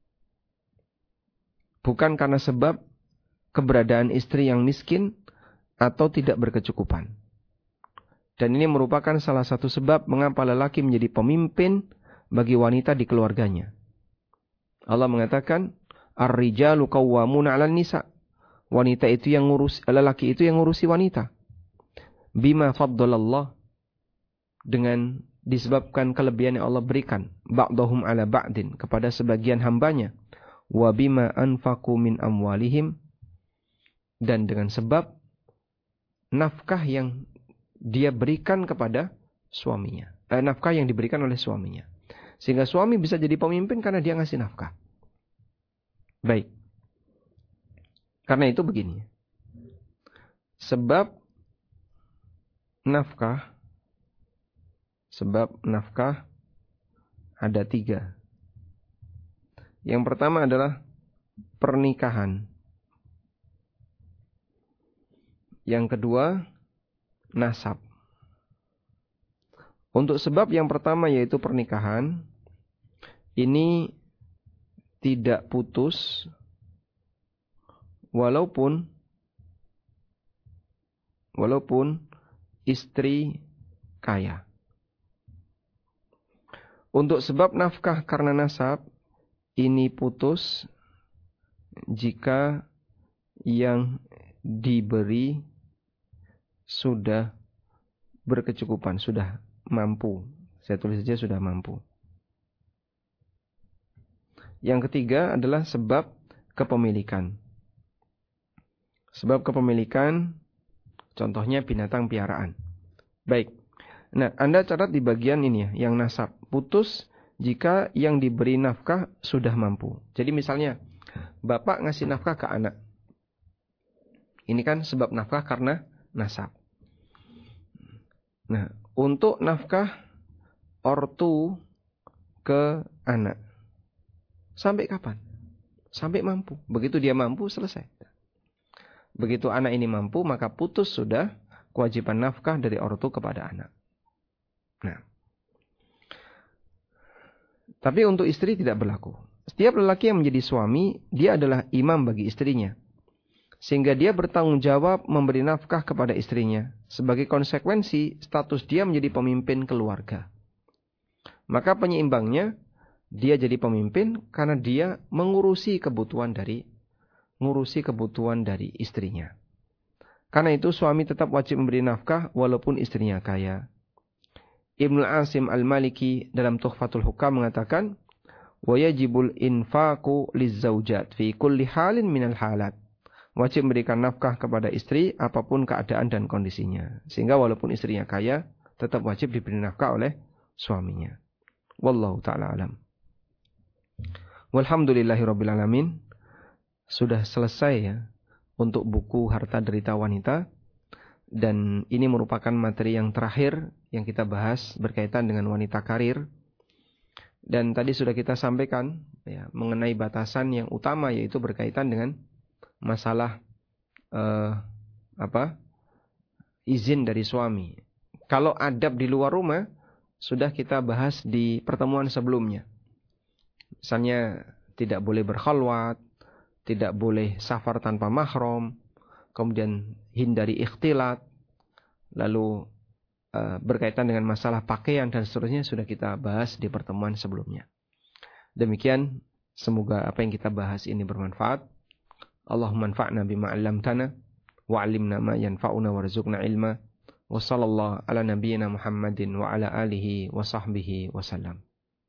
Bukan karena sebab keberadaan istri yang miskin atau tidak berkecukupan. Dan ini merupakan salah satu sebab mengapa lelaki menjadi pemimpin bagi wanita di keluarganya. Allah mengatakan, Ar-rijalu qawwamuna 'alan nisa. Wanita itu yang ngurus, lelaki itu yang ngurusi wanita. Bima faddalallah, dengan disebabkan kelebihan yang Allah berikan, ba'dahum 'ala ba'din, kepada sebagian hambanya. Wa bima anfaqu min amwalihim, dan dengan sebab nafkah yang dia berikan kepada suaminya. Eh, nafkah yang diberikan oleh suaminya. Sehingga suami bisa jadi pemimpin karena dia ngasih nafkah. Baik. Karena itu begini. Sebab nafkah, sebab nafkah ada tiga. Yang pertama adalah pernikahan. Yang kedua, nasab. Untuk sebab yang pertama yaitu pernikahan, ini tidak putus walaupun walaupun istri kaya. Untuk sebab nafkah karena nasab, ini putus jika yang diberi sudah berkecukupan, sudah mampu. Saya tulis saja sudah mampu. Yang ketiga adalah sebab kepemilikan. Sebab kepemilikan, contohnya binatang piaraan. Baik. Nah, Anda catat di bagian ini ya, yang nasab. Putus jika yang diberi nafkah sudah mampu. Jadi misalnya, bapak ngasih nafkah ke anak. Ini kan sebab nafkah karena nasab. Nah, untuk nafkah ortu ke anak. Sampai kapan? Sampai mampu. Begitu dia mampu, selesai. Begitu anak ini mampu, maka putus sudah kewajiban nafkah dari ortu kepada anak. Nah, tapi untuk istri tidak berlaku. Setiap lelaki yang menjadi suami, dia adalah imam bagi istrinya. Sehingga dia bertanggung jawab memberi nafkah kepada istrinya. Sebagai konsekuensi, status dia menjadi pemimpin keluarga. Maka penyeimbangnya, dia jadi pemimpin karena dia mengurusi kebutuhan dari mengurusi kebutuhan dari istrinya. Karena itu suami tetap wajib memberi nafkah walaupun istrinya kaya. Ibnu Asim Al-Maliki dalam Tuhfatul Hukam mengatakan, wa yajibul infaqu lizaujat fi kulli halin minal halat. Wajib memberikan nafkah kepada istri apapun keadaan dan kondisinya. Sehingga walaupun istrinya kaya, tetap wajib diberi nafkah oleh suaminya. Wallahu ta'ala alam. Walhamdulillahirabbil alamin. Sudah selesai ya untuk buku Harta Derita Wanita. Dan ini merupakan materi yang terakhir yang kita bahas berkaitan dengan wanita karir. Dan tadi sudah kita sampaikan ya, mengenai batasan yang utama, yaitu berkaitan dengan masalah eh, apa izin dari suami. Kalau adab di luar rumah sudah kita bahas di pertemuan sebelumnya. Misalnya tidak boleh berkhalwat, tidak boleh safar tanpa mahram, kemudian hindari ikhtilat, lalu e, berkaitan dengan masalah pakaian dan seterusnya sudah kita bahas di pertemuan sebelumnya. Demikian, semoga apa yang kita bahas ini bermanfaat. Allahumma anfa'na bima 'allamtana wa 'allimna ma yanfa'una warzuqna ilma. Wa sallallahu ala nabiyyina Muhammadin wa ala alihi wa sahbihi wa sallam.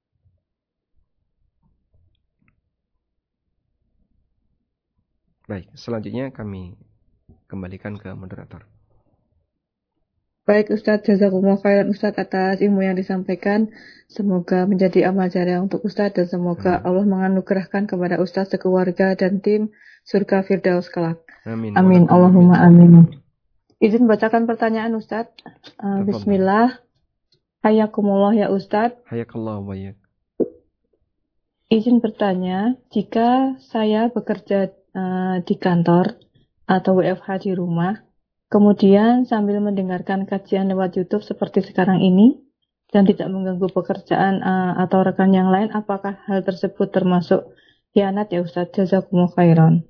Baik, selanjutnya kami kembalikan ke moderator. Baik Ustadz, jazakumullah khairan Ustadz atas ilmu yang disampaikan. Semoga menjadi amal jariah untuk Ustadz dan semoga Amin. Allah menganugerahkan kepada Ustadz sekeluarga dan tim surga Firdaus kelak. Amin. Amin. Allahumma amin. Izin bacakan pertanyaan Ustadz. Uh, Bismillah. Hayakumullah ya Ustadz. Hayakallah wa yak. Izin bertanya, jika saya bekerja uh, di kantor atau W F H di rumah, kemudian sambil mendengarkan kajian lewat YouTube seperti sekarang ini, dan tidak mengganggu pekerjaan uh, atau rekan yang lain, apakah hal tersebut termasuk khianat ya Ustadz? Jazakumullah khairan.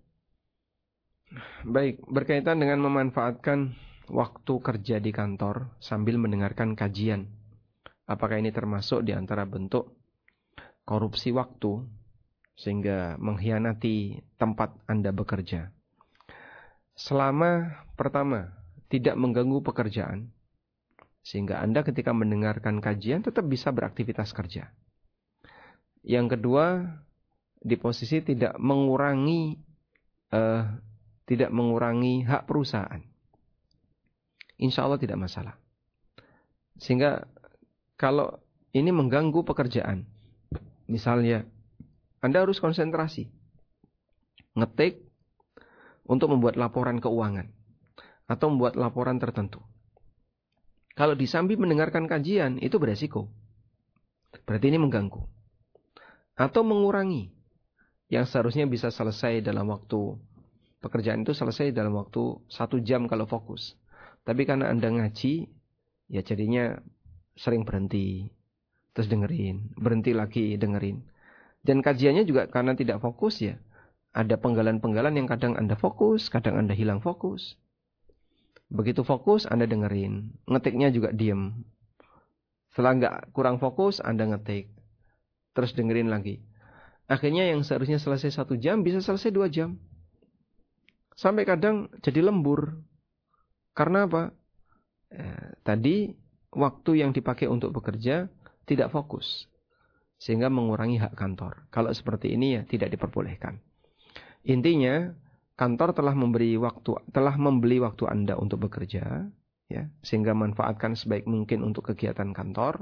Baik, berkaitan dengan memanfaatkan waktu kerja di kantor sambil mendengarkan kajian, apakah ini termasuk di antara bentuk korupsi waktu sehingga mengkhianati tempat Anda bekerja? Selama pertama tidak mengganggu pekerjaan, sehingga Anda ketika mendengarkan kajian tetap bisa beraktivitas kerja. Yang kedua, di posisi tidak mengurangi uh, tidak mengurangi hak perusahaan, insya Allah tidak masalah. Sehingga kalau ini mengganggu pekerjaan, misalnya Anda harus konsentrasi ngetik untuk membuat laporan keuangan atau membuat laporan tertentu. Kalau disambi mendengarkan kajian, itu beresiko. Berarti ini mengganggu. Atau mengurangi yang seharusnya bisa selesai dalam waktu, pekerjaan itu selesai dalam waktu satu jam kalau fokus. Tapi karena Anda ngaji, ya jadinya sering berhenti, terus dengerin, berhenti lagi dengerin. Dan kajiannya juga karena tidak fokus ya, ada penggalan-penggalan yang kadang Anda fokus, kadang Anda hilang fokus. Begitu fokus, Anda dengerin. Ngetiknya juga diem. Setelah nggak kurang fokus, Anda ngetik. Terus dengerin lagi. Akhirnya yang seharusnya selesai satu jam, bisa selesai dua jam. Sampai kadang jadi lembur. Karena apa? Eh, tadi, waktu yang dipakai untuk bekerja, tidak fokus. Sehingga mengurangi hak kantor. Kalau seperti ini ya, tidak diperbolehkan. Intinya, kantor telah memberi waktu, telah membeli waktu Anda untuk bekerja, ya, sehingga manfaatkan sebaik mungkin untuk kegiatan kantor.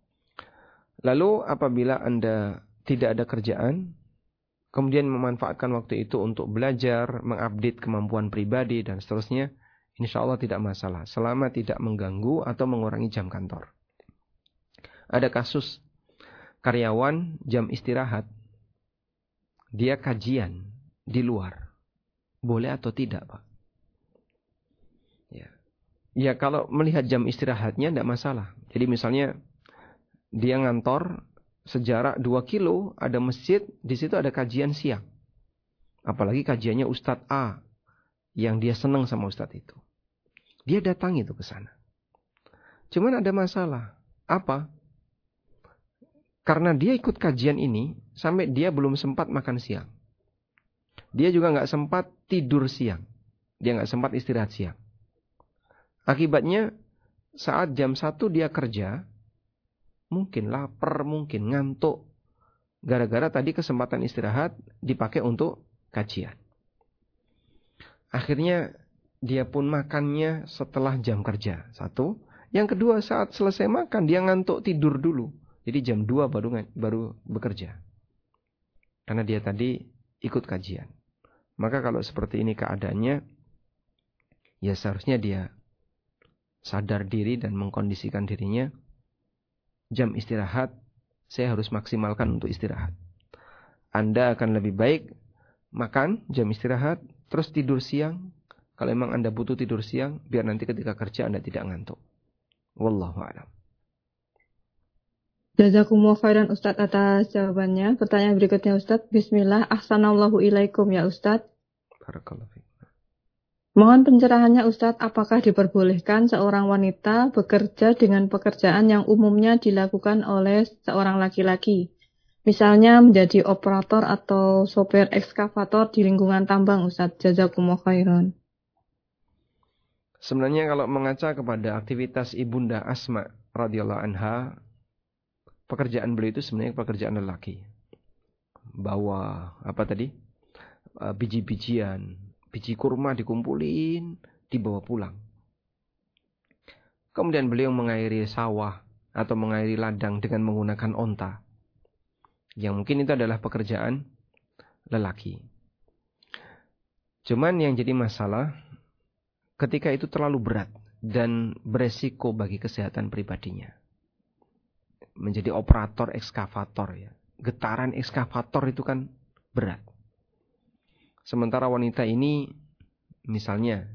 Lalu apabila Anda tidak ada kerjaan, kemudian memanfaatkan waktu itu untuk belajar, mengupdate kemampuan pribadi dan seterusnya, insya Allah tidak masalah, selama tidak mengganggu atau mengurangi jam kantor. Ada kasus karyawan jam istirahat, dia kajian di luar. Boleh atau tidak, Pak? Ya. Ya, kalau melihat jam istirahatnya tidak masalah. Jadi misalnya dia ngantor sejarak dua kilo, ada masjid, di situ ada kajian siang. Apalagi kajiannya Ustadz A, yang dia senang sama Ustadz itu. Dia datang itu ke sana. Cuman ada masalah. Apa? Karena dia ikut kajian ini, sampai dia belum sempat makan siang. Dia juga nggak sempat tidur siang. Dia nggak sempat istirahat siang. Akibatnya saat jam satu dia kerja, mungkin lapar, mungkin ngantuk. Gara-gara tadi kesempatan istirahat dipakai untuk kajian. Akhirnya dia pun makannya setelah jam kerja. Satu. Yang kedua, saat selesai makan dia ngantuk tidur dulu. Jadi jam dua baru, baru bekerja. Karena dia tadi ikut kajian. Maka kalau seperti ini keadaannya, ya seharusnya dia sadar diri dan mengkondisikan dirinya. Jam istirahat, saya harus maksimalkan untuk istirahat. Anda akan lebih baik makan jam istirahat, terus tidur siang. Kalau memang Anda butuh tidur siang, biar nanti ketika kerja Anda tidak ngantuk. Wallahu a'lam. Jazakumullah khairan Ustadz atas jawabannya. Pertanyaan berikutnya Ustadz. Bismillah, ahsanallahu ilaikum ya Ustadz. Barakallahu fiik. Mohon pencerahannya Ustadz, apakah diperbolehkan seorang wanita bekerja dengan pekerjaan yang umumnya dilakukan oleh seorang laki-laki? Misalnya menjadi operator atau sopir ekskavator di lingkungan tambang Ustadz. Jazakumullah khairan. Sebenarnya kalau mengaca kepada aktivitas Ibunda Asma radhiyallahu anha, pekerjaan beliau itu sebenarnya pekerjaan lelaki. Bawa apa tadi? Biji-bijian, biji kurma dikumpulin, dibawa pulang. Kemudian beliau mengairi sawah atau mengairi ladang dengan menggunakan onta. Yang mungkin itu adalah pekerjaan lelaki. Cuman yang jadi masalah, ketika itu terlalu berat dan beresiko bagi kesehatan pribadinya. Menjadi operator ekskavator ya. Getaran ekskavator itu kan berat. Sementara wanita ini misalnya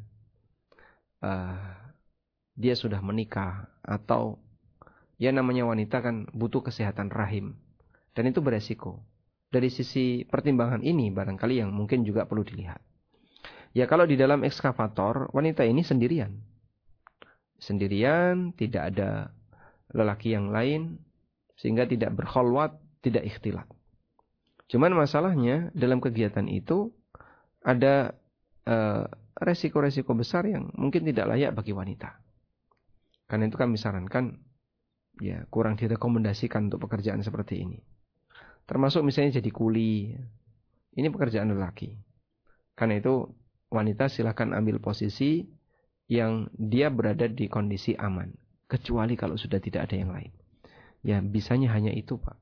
uh, dia sudah menikah atau ya namanya wanita kan butuh kesehatan rahim. Dan itu beresiko. Dari sisi pertimbangan ini barangkali yang mungkin juga perlu dilihat. Ya kalau di dalam ekskavator wanita ini sendirian. Sendirian, tidak ada lelaki yang lain. Sehingga tidak berkholwat, tidak ikhtilat. Cuman masalahnya dalam kegiatan itu ada uh, resiko-resiko besar yang mungkin tidak layak bagi wanita. Karena itu kami sarankan, ya kurang direkomendasikan untuk pekerjaan seperti ini. Termasuk misalnya jadi kuli, ini pekerjaan lelaki. Karena itu wanita silakan ambil posisi yang dia berada di kondisi aman. Kecuali kalau sudah tidak ada yang lain. Ya bisanya hanya itu Pak.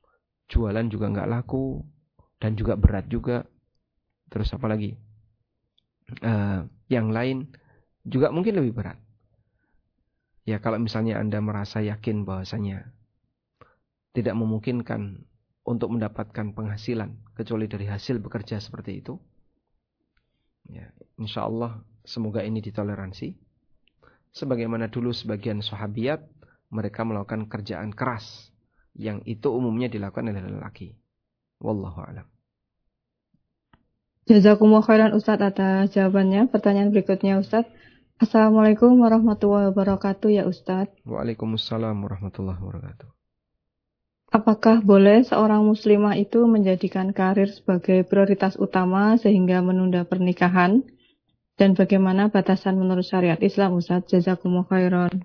Jualan juga nggak laku dan juga berat juga. Terus apa lagi? uh, yang lain juga mungkin lebih berat. Ya kalau misalnya Anda merasa yakin bahwasanya tidak memungkinkan untuk mendapatkan penghasilan kecuali dari hasil bekerja seperti itu, ya, insya Allah semoga ini ditoleransi. Sebagaimana dulu sebagian sahabiat, mereka melakukan kerjaan keras yang itu umumnya dilakukan oleh lelaki. Wallahu a'lam. Jazakumullah khairan Ustadz atas jawabannya. Pertanyaan berikutnya Ustadz. Assalamualaikum warahmatullahi wabarakatuh ya Ustadz. Waalaikumsalam warahmatullahi wabarakatuh. Apakah boleh seorang muslimah itu menjadikan karir sebagai prioritas utama sehingga menunda pernikahan? Dan bagaimana batasan menurut syariat Islam Ustadz? Jazakumullah khairan.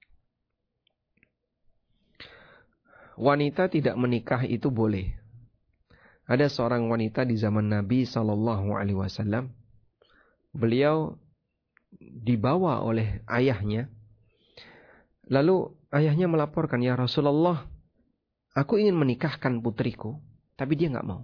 Wanita tidak menikah itu boleh. Ada seorang wanita di zaman Nabi shallallahu alaihi wasallam. Beliau dibawa oleh ayahnya. Lalu ayahnya melaporkan, ya Rasulullah, aku ingin menikahkan putriku, tapi dia nggak mau.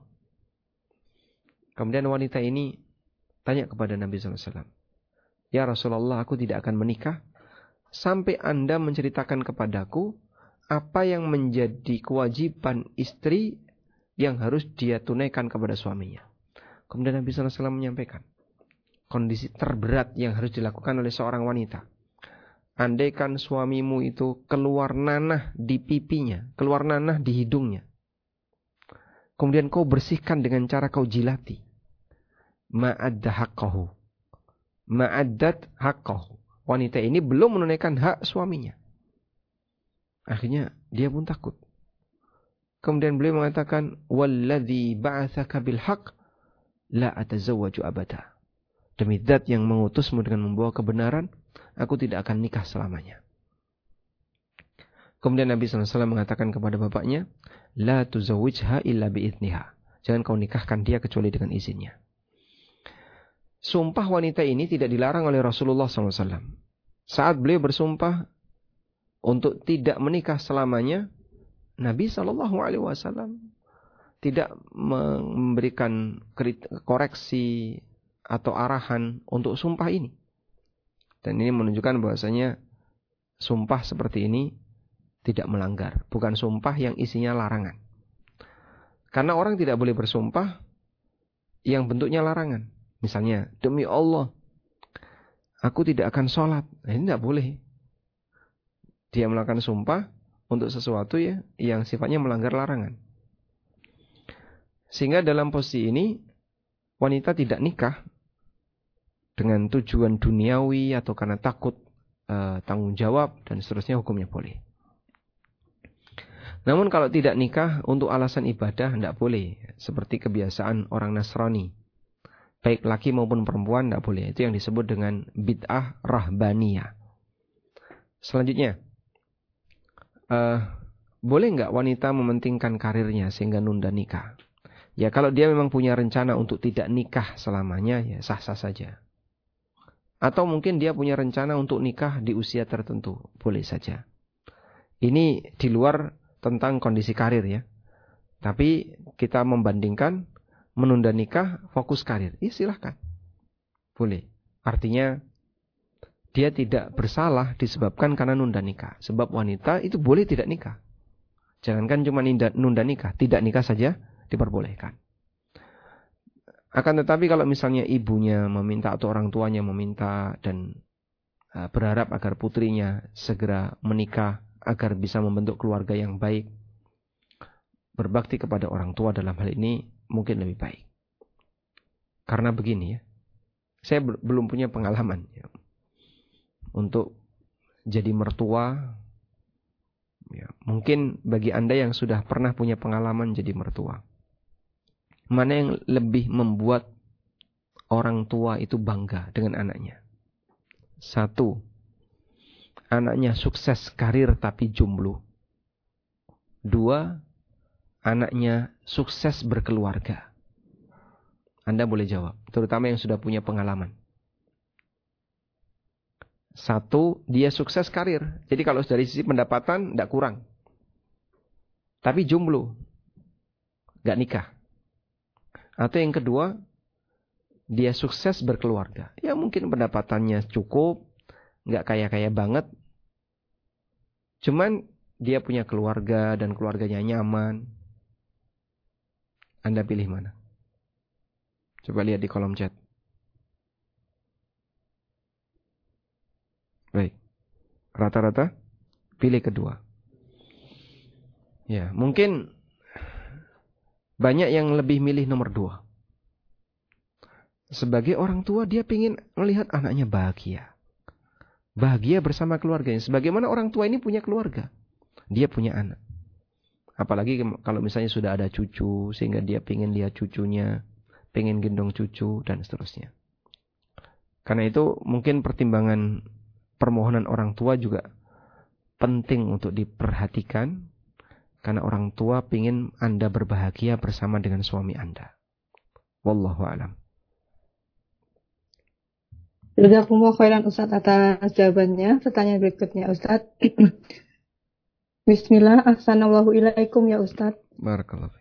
Kemudian wanita ini tanya kepada Nabi shallallahu alaihi wasallam, ya Rasulullah, aku tidak akan menikah sampai Anda menceritakan kepadaku apa yang menjadi kewajiban istri yang harus dia tunaikan kepada suaminya. Kemudian Nabi shallallahu alaihi wasallam menyampaikan kondisi terberat yang harus dilakukan oleh seorang wanita. Andaikan suamimu itu keluar nanah di pipinya, keluar nanah di hidungnya, kemudian kau bersihkan dengan cara kau jilati, ma'adda haqqahu, ma'addat haqqahu. Wanita ini belum menunaikan hak suaminya. Akhirnya dia pun takut. Kemudian beliau mengatakan, walladzi ba'atsaka bil haqq la atazawwaju abada. Demi zat yang mengutusmu dengan membawa kebenaran, aku tidak akan nikah selamanya. Kemudian Nabi shallallahu alaihi wasallam mengatakan kepada bapaknya, la tuzawwijha illa bi'idniha. Jangan kau nikahkan dia kecuali dengan izinnya. Sumpah wanita ini tidak dilarang oleh Rasulullah shallallahu alaihi wasallam. Saat beliau bersumpah untuk tidak menikah selamanya, Nabi shallallahu alaihi wasallam tidak memberikan koreksi atau arahan untuk sumpah ini. Dan ini menunjukkan bahwasanya sumpah seperti ini tidak melanggar. Bukan sumpah yang isinya larangan. Karena orang tidak boleh bersumpah yang bentuknya larangan. Misalnya, demi Allah, aku tidak akan sholat. Nah, ini tidak boleh. Dia melakukan sumpah untuk sesuatu ya yang sifatnya melanggar larangan. Sehingga dalam posisi ini, wanita tidak nikah dengan tujuan duniawi atau karena takut uh, tanggung jawab dan seterusnya, hukumnya boleh. Namun kalau tidak nikah untuk alasan ibadah tidak boleh, seperti kebiasaan orang Nasrani, baik laki maupun perempuan tidak boleh. Itu yang disebut dengan bid'ah rahbaniyah. Selanjutnya, uh, boleh nggak wanita mementingkan karirnya sehingga nunda nikah? Ya kalau dia memang punya rencana untuk tidak nikah selamanya, ya sah-sah saja. Atau mungkin dia punya rencana untuk nikah di usia tertentu, boleh saja. Ini di luar tentang kondisi karir ya. Tapi kita membandingkan menunda nikah, fokus karir. Ya silahkan. Boleh. Artinya dia tidak bersalah disebabkan karena nunda nikah. Sebab wanita itu boleh tidak nikah. Jangankan cuma nunda nikah, tidak nikah saja diperbolehkan. Akan tetapi kalau misalnya ibunya meminta atau orang tuanya meminta dan uh, berharap agar putrinya segera menikah agar bisa membentuk keluarga yang baik, berbakti kepada orang tua dalam hal ini mungkin lebih baik. Karena begini ya, saya be- belum punya pengalaman ya, untuk jadi mertua. Ya, mungkin bagi Anda yang sudah pernah punya pengalaman jadi mertua, mana yang lebih membuat orang tua itu bangga dengan anaknya? Satu, anaknya sukses karir tapi jomblo. Dua, anaknya sukses berkeluarga. Anda boleh jawab, terutama yang sudah punya pengalaman. Satu, dia sukses karir. Jadi kalau dari sisi pendapatan tidak kurang. Tapi jomblo, nggak nikah. Atau yang kedua, dia sukses berkeluarga. Ya mungkin pendapatannya cukup, nggak kaya-kaya banget. Cuman dia punya keluarga dan keluarganya nyaman. Anda pilih mana? Coba lihat di kolom chat. Baik. Rata-rata pilih kedua. Ya, mungkin banyak yang lebih milih nomor dua. Sebagai orang tua dia ingin melihat anaknya bahagia. Bahagia bersama keluarganya. Sebagaimana orang tua ini punya keluarga. Dia punya anak. Apalagi kalau misalnya sudah ada cucu, sehingga dia ingin lihat cucunya, pengen gendong cucu, dan seterusnya. Karena itu mungkin pertimbangan permohonan orang tua juga penting untuk diperhatikan. Karena orang tua ingin Anda berbahagia bersama dengan suami Anda. Wallahu a'lam. Jazakumullah khairan Ustaz atas jawabannya. Pertanyaan berikutnya Ustaz. Bismillah, ahsanallahu ilaikum ya Ustaz. Barakallahu.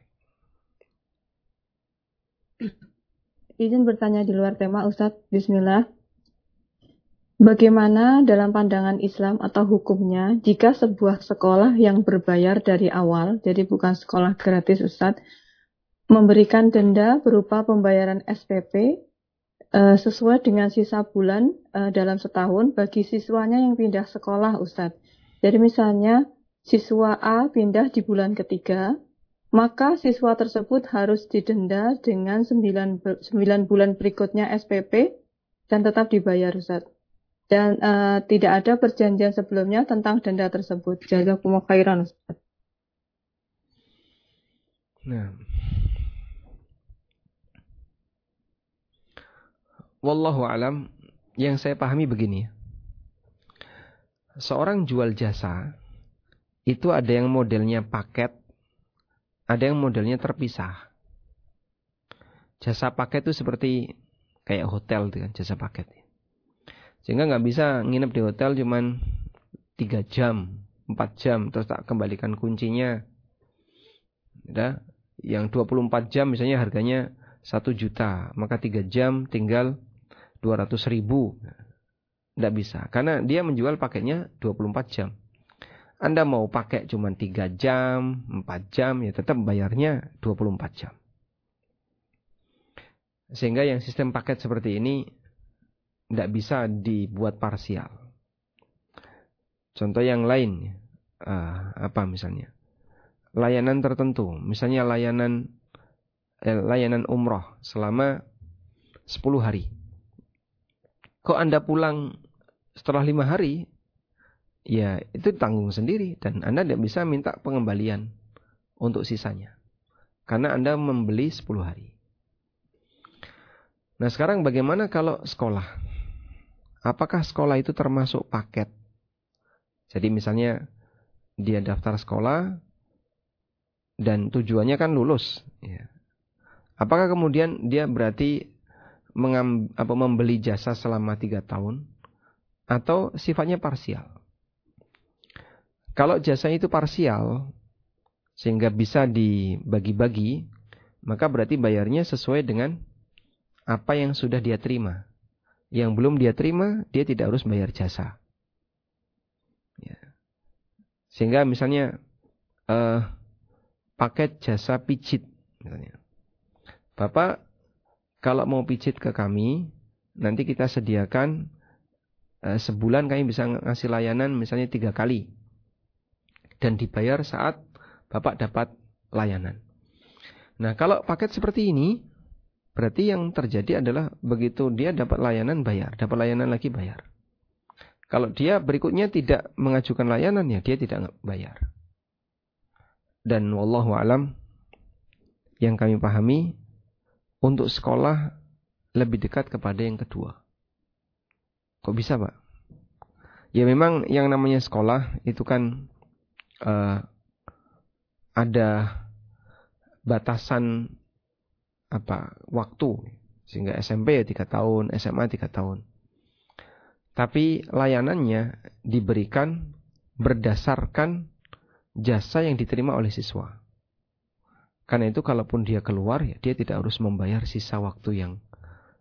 Izin bertanya di luar tema Ustaz. Bismillah. Bagaimana dalam pandangan Islam atau hukumnya jika sebuah sekolah yang berbayar dari awal, jadi bukan sekolah gratis Ustaz, memberikan denda berupa pembayaran S P P uh, sesuai dengan sisa bulan uh, dalam setahun bagi siswanya yang pindah sekolah Ustaz. Jadi misalnya siswa A pindah di bulan ketiga, maka siswa tersebut harus didenda dengan sembilan bulan berikutnya S P P dan tetap dibayar Ustaz. Dan uh, tidak ada perjanjian sebelumnya tentang denda tersebut. Jazakumullah khairan Ustaz. Nah. Wallahu alam, yang saya pahami begini. Seorang jual jasa itu ada yang modelnya paket, ada yang modelnya terpisah. Jasa paket itu seperti kayak hotel itu kan, jasa paket. Sehingga nggak bisa nginep di hotel cuman tiga jam, empat jam, terus tak kembalikan kuncinya. Ya, yang dua puluh empat jam misalnya harganya satu juta, maka tiga jam tinggal dua ratus ribu. Nggak bisa, karena dia menjual paketnya dua puluh empat jam. Anda mau pakai cuma tiga jam, empat jam, ya tetap bayarnya dua puluh empat jam. Sehingga yang sistem paket seperti ini tidak bisa dibuat parsial. Contoh yang lain, uh, apa misalnya? Layanan tertentu, misalnya layanan eh, layanan umroh selama sepuluh hari. Kok Anda pulang setelah lima hari? Ya itu tanggung sendiri dan Anda tidak bisa minta pengembalian untuk sisanya. Karena Anda membeli sepuluh hari. Nah sekarang bagaimana kalau sekolah? Apakah sekolah itu termasuk paket? Jadi misalnya dia daftar sekolah dan tujuannya kan lulus. Ya. Apakah kemudian dia berarti mengam, apa, membeli jasa selama tiga tahun? Atau sifatnya parsial? Kalau jasa itu parsial, sehingga bisa dibagi-bagi, maka berarti bayarnya sesuai dengan apa yang sudah dia terima. Yang belum dia terima, dia tidak harus bayar jasa. Ya. Sehingga misalnya eh, paket jasa pijit, misalnya. Bapak, kalau mau pijit ke kami, nanti kita sediakan eh, sebulan kami bisa ngasih layanan misalnya tiga kali. Dan dibayar saat Bapak dapat layanan. Nah, kalau paket seperti ini, berarti yang terjadi adalah begitu dia dapat layanan bayar, dapat layanan lagi bayar. Kalau dia berikutnya tidak mengajukan layanan, ya dia tidak bayar. Dan wallahu alam, yang kami pahami, untuk sekolah lebih dekat kepada yang kedua. Kok bisa, Pak? Ya memang yang namanya sekolah itu kan Uh, ada batasan apa waktu, sehingga S M P ya tiga tahun, S M A tiga tahun. Tapi layanannya diberikan berdasarkan jasa yang diterima oleh siswa. Karena itu kalaupun dia keluar, ya dia tidak harus membayar sisa waktu yang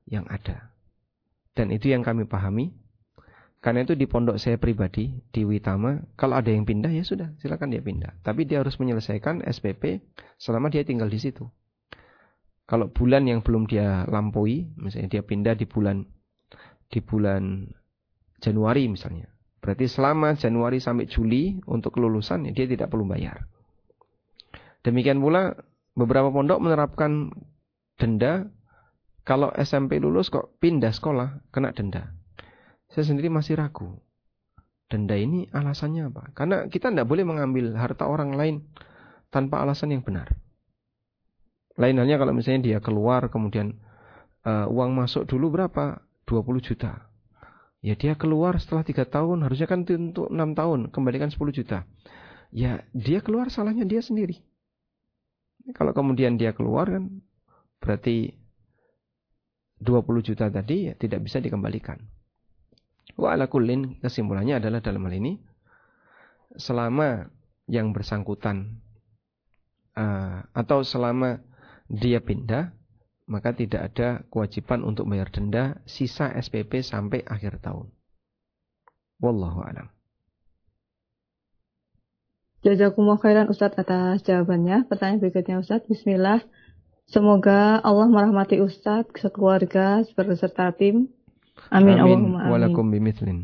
yang ada. Dan itu yang kami pahami. Karena itu di pondok saya pribadi, di Witama, kalau ada yang pindah ya sudah, silakan dia pindah. Tapi dia harus menyelesaikan S P P selama dia tinggal di situ. Kalau bulan yang belum dia lampaui, misalnya dia pindah di bulan di bulan Januari misalnya. Berarti selama Januari sampai Juli untuk kelulusan ya dia tidak perlu bayar. Demikian pula beberapa pondok menerapkan denda kalau S M P lulus kok pindah sekolah kena denda. Saya sendiri masih ragu. Denda ini alasannya apa? Karena kita tidak boleh mengambil harta orang lain tanpa alasan yang benar. Lain halnya kalau misalnya dia keluar kemudian uh, uang masuk dulu berapa? dua puluh juta. Ya dia keluar setelah tiga tahun, harusnya kan untuk enam tahun, kembalikan sepuluh juta. Ya dia keluar, salahnya dia sendiri. Kalau kemudian dia keluar kan berarti dua puluh juta tadi ya tidak bisa dikembalikan. Wa ala kullin, kesimpulannya adalah dalam hal ini selama yang bersangkutan uh, atau selama dia pindah, maka tidak ada kewajiban untuk bayar denda sisa S P P sampai akhir tahun. Wallahu a'lam. Jazakumullah khairan Ustadz atas jawabannya. Pertanyaan berikutnya Ustadz, bismillah. Semoga Allah merahmati Ustadz, sekeluarga, beserta tim. Amin, Amin. Allahumma amin. Walakum bimithlin.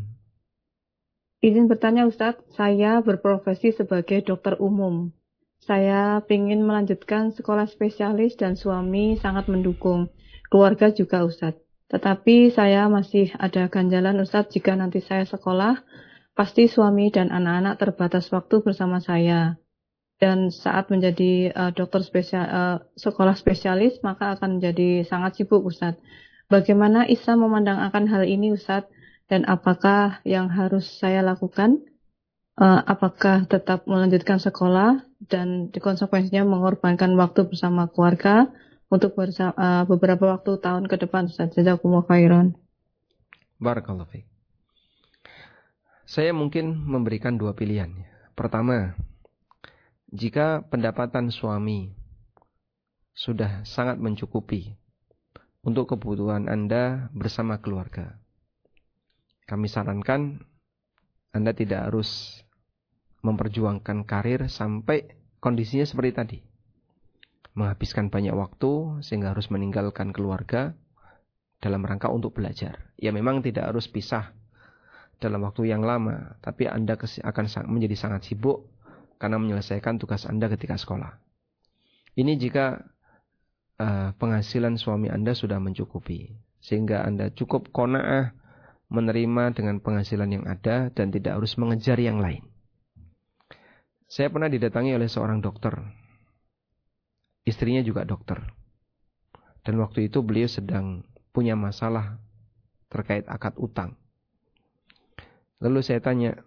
Izin bertanya Ustadz, saya berprofesi sebagai dokter umum. Saya ingin melanjutkan sekolah spesialis dan suami sangat mendukung. Keluarga juga Ustadz. Tetapi saya masih ada ganjalan Ustadz, jika nanti saya sekolah, pasti suami dan anak-anak terbatas waktu bersama saya. Dan saat menjadi uh, dokter spesial, uh, sekolah spesialis, maka akan menjadi sangat sibuk Ustadz. Bagaimana Islam memandang akan hal ini Ustadz? Dan apakah yang harus saya lakukan? Uh, apakah tetap melanjutkan sekolah dan konsekuensinya mengorbankan waktu bersama keluarga untuk bersama, uh, beberapa waktu tahun ke depan Ustadz? Jazakumullah khairan. Barakallahu fiik. Saya mungkin memberikan dua pilihan. Pertama, jika pendapatan suami sudah sangat mencukupi untuk kebutuhan Anda bersama keluarga, kami sarankan Anda tidak harus memperjuangkan karir sampai kondisinya seperti tadi. Menghabiskan banyak waktu sehingga harus meninggalkan keluarga dalam rangka untuk belajar. Ya memang tidak harus pisah dalam waktu yang lama, tapi Anda akan menjadi sangat sibuk karena menyelesaikan tugas Anda ketika sekolah. Ini jika uh, penghasilan suami Anda sudah mencukupi, sehingga Anda cukup qanaah menerima dengan penghasilan yang ada dan tidak harus mengejar yang lain. Saya pernah didatangi oleh seorang dokter. Istrinya juga dokter. Dan waktu itu beliau sedang punya masalah terkait akad utang. Lalu saya tanya,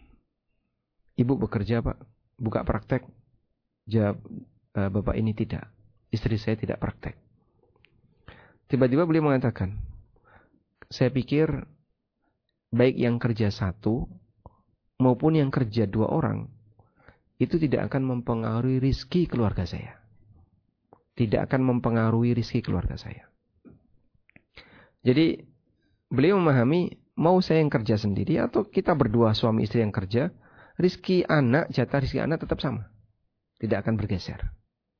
ibu bekerja Pak? Buka praktek? Jawab, e, bapak ini tidak. Istri saya tidak praktek. Tiba-tiba beliau mengatakan, saya pikir baik yang kerja satu maupun yang kerja dua orang, itu tidak akan mempengaruhi rizki keluarga saya. Tidak akan mempengaruhi rizki keluarga saya. Jadi beliau memahami, mau saya yang kerja sendiri atau kita berdua suami istri yang kerja, rizki anak, jatah rizki anak tetap sama. Tidak akan bergeser.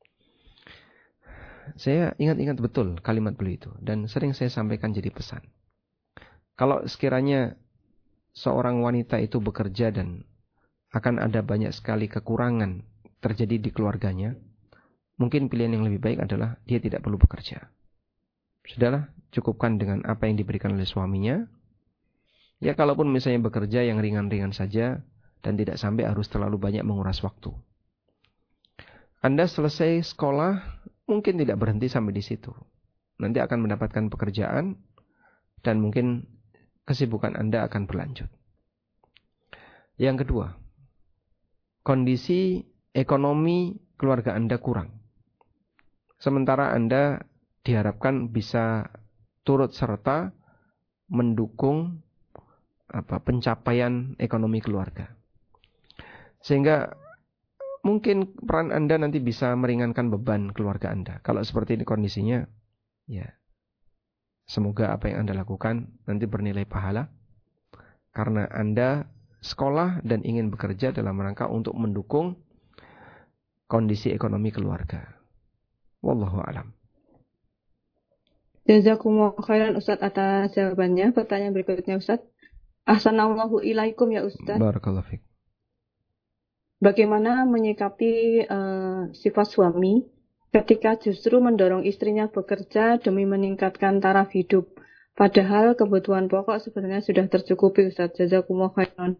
Saya ingat-ingat betul kalimat beliau itu. Dan sering saya sampaikan jadi pesan. Kalau sekiranya seorang wanita itu bekerja dan akan ada banyak sekali kekurangan terjadi di keluarganya, mungkin pilihan yang lebih baik adalah dia tidak perlu bekerja. Sudahlah, cukupkan dengan apa yang diberikan oleh suaminya. Ya kalaupun misalnya bekerja yang ringan-ringan saja dan tidak sampai harus terlalu banyak menguras waktu. Anda selesai sekolah, mungkin tidak berhenti sampai di situ. Nanti akan mendapatkan pekerjaan dan mungkin kesibukan Anda akan berlanjut. Yang kedua, kondisi ekonomi keluarga Anda kurang. Sementara Anda diharapkan bisa turut serta mendukung apa pencapaian ekonomi keluarga. Sehingga mungkin peran Anda nanti bisa meringankan beban keluarga Anda. Kalau seperti ini kondisinya, ya Semoga apa yang Anda lakukan nanti bernilai pahala, karena Anda sekolah dan ingin bekerja dalam rangka untuk mendukung kondisi ekonomi keluarga. Wallahu a'lam. Jazakumullah khairan Ustadz atas jawabannya. Pertanyaan berikutnya Ustadz. Ahsanallahu ilaikum ya Ustadz. Barakallahu fiik. Bagaimana menyikapi uh, sifat suami ketika justru mendorong istrinya bekerja demi meningkatkan taraf hidup, padahal kebutuhan pokok sebenarnya sudah tercukupi Ustadz. Jazakumullah khairan.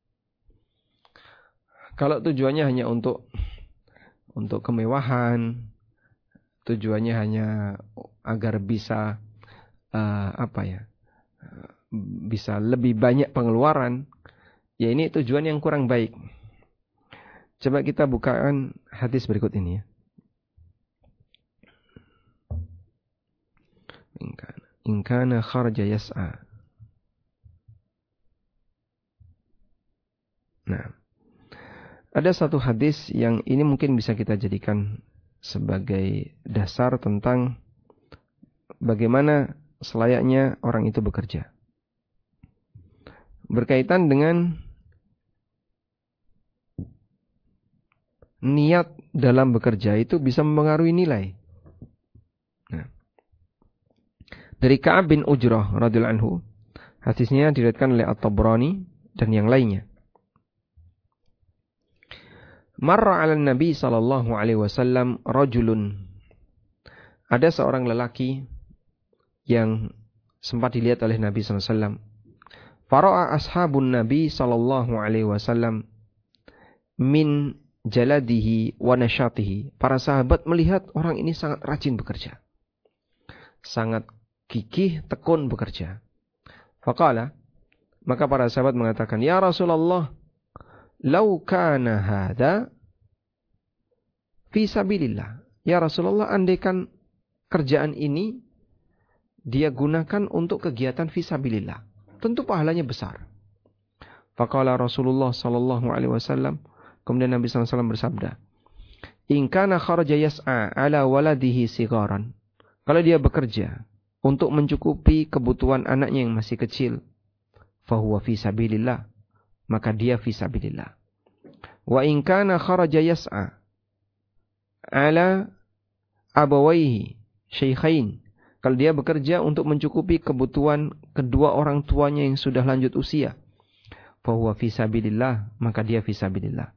Kalau tujuannya hanya untuk untuk kemewahan, tujuannya hanya agar bisa uh, apa ya, uh, bisa lebih banyak pengeluaran, ya ini tujuan yang kurang baik. Coba kita bukakan hadis berikut ini ya. In kana kharaja yas'a. Nah, ada satu hadis yang ini mungkin bisa kita jadikan sebagai dasar tentang bagaimana selayaknya orang itu bekerja. Berkaitan dengan niat dalam bekerja itu bisa mempengaruhi nilai. Nah, dari Ka'ab bin Ujrah radhiyallahu anhu, hadisnya diriwayatkan oleh At-Tabrani dan yang lainnya. Marra 'ala Nabi sallallahu alaihi wasallam rajulun. Ada seorang lelaki yang sempat dilihat oleh Nabi sallallahu alaihi wasallam. Fara'a ashabun Nabi sallallahu alaihi wasallam min jaladihi wa nasyatihi. Para sahabat melihat orang ini sangat rajin bekerja, sangat gigih tekun bekerja. Faqala, maka para sahabat mengatakan, ya Rasulullah, lau kana hadha fi sabilillah. Ya Rasulullah, andaikan kerjaan ini dia gunakan untuk kegiatan fi sabilillah, tentu pahalanya besar. Faqala Rasulullah sallallahu alaihi wasallam, kemudian Nabi sallallahu alaihi wasallam bersabda, in kana kharaja yas'a ala waladihi sigaran. Kalau dia bekerja untuk mencukupi kebutuhan anaknya yang masih kecil, fahuwa fi sabilillah, maka dia fi sabilillah. Wa in kana kharaja yas'a ala abawaihi syaikhain. Kalau dia bekerja untuk mencukupi kebutuhan kedua orang tuanya yang sudah lanjut usia, fahuwa fi sabilillah, maka dia fi sabilillah.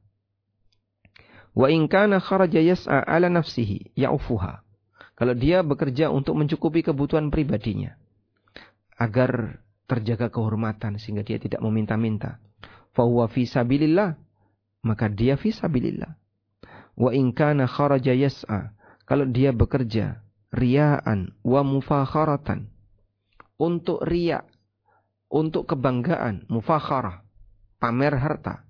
Wa in kana kharaja yas'a ala nafsihi ya'ufuha. Kalau dia bekerja untuk mencukupi kebutuhan pribadinya, agar terjaga kehormatan sehingga dia tidak meminta-minta, fa huwa fi sabilillah, maka dia fi sabilillah. Wa in kana kharaja yas'a, kalau dia bekerja riya'an wa mufakharatan, untuk riya, untuk kebanggaan, mufakharah, pamer harta,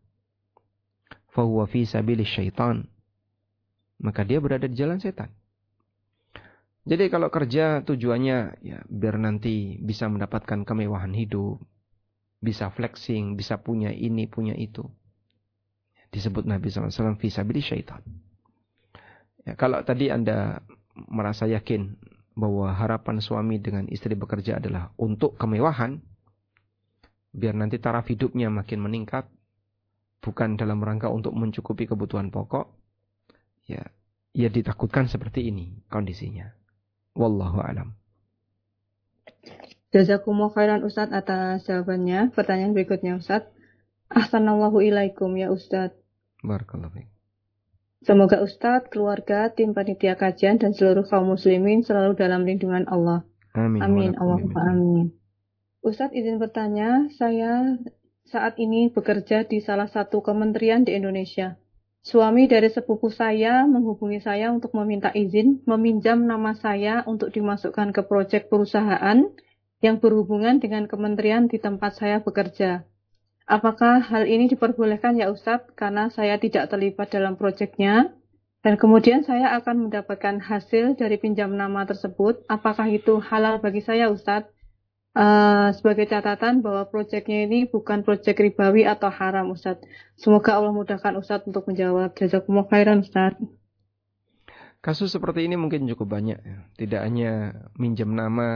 fa huwa fi sabilis syaitan, maka dia berada di jalan setan. Jadi kalau kerja tujuannya ya biar nanti bisa mendapatkan kemewahan hidup, bisa flexing, bisa punya ini, punya itu, disebut Nabi sallallahu alaihi wasallam fi sabilis syaitan. Ya, kalau tadi Anda merasa yakin bahwa harapan suami dengan istri bekerja adalah untuk kemewahan, biar nanti taraf hidupnya makin meningkat, bukan dalam rangka untuk mencukupi kebutuhan pokok, ya, ya ditakutkan seperti ini kondisinya. Wallahu a'lam. Jazakumullah khairan Ustadz atas jawabannya. Pertanyaan berikutnya Ustadz. Ahsanallahu ilaikum ya Ustadz. Barakallahu fiik. Semoga Ustadz, keluarga, tim panitia kajian dan seluruh kaum muslimin selalu dalam lindungan Allah. Amin. Amin. Allahumma amin. Ustadz izin bertanya, saya saat ini bekerja di salah satu kementerian di Indonesia. Suami dari sepupu saya menghubungi saya untuk meminta izin meminjam nama saya untuk dimasukkan ke proyek perusahaan yang berhubungan dengan kementerian di tempat saya bekerja. Apakah hal ini diperbolehkan ya Ustadz? Karena saya tidak terlibat dalam proyeknya dan kemudian saya akan mendapatkan hasil dari pinjam nama tersebut. Apakah itu halal bagi saya Ustadz? Uh, sebagai catatan bahwa proyeknya ini bukan proyek ribawi atau haram Ustadz. Semoga Allah mudahkan Ustadz untuk menjawab. Jazakumullah khairan Ustadz. Kasus seperti ini mungkin cukup banyak ya. Tidak hanya minjam nama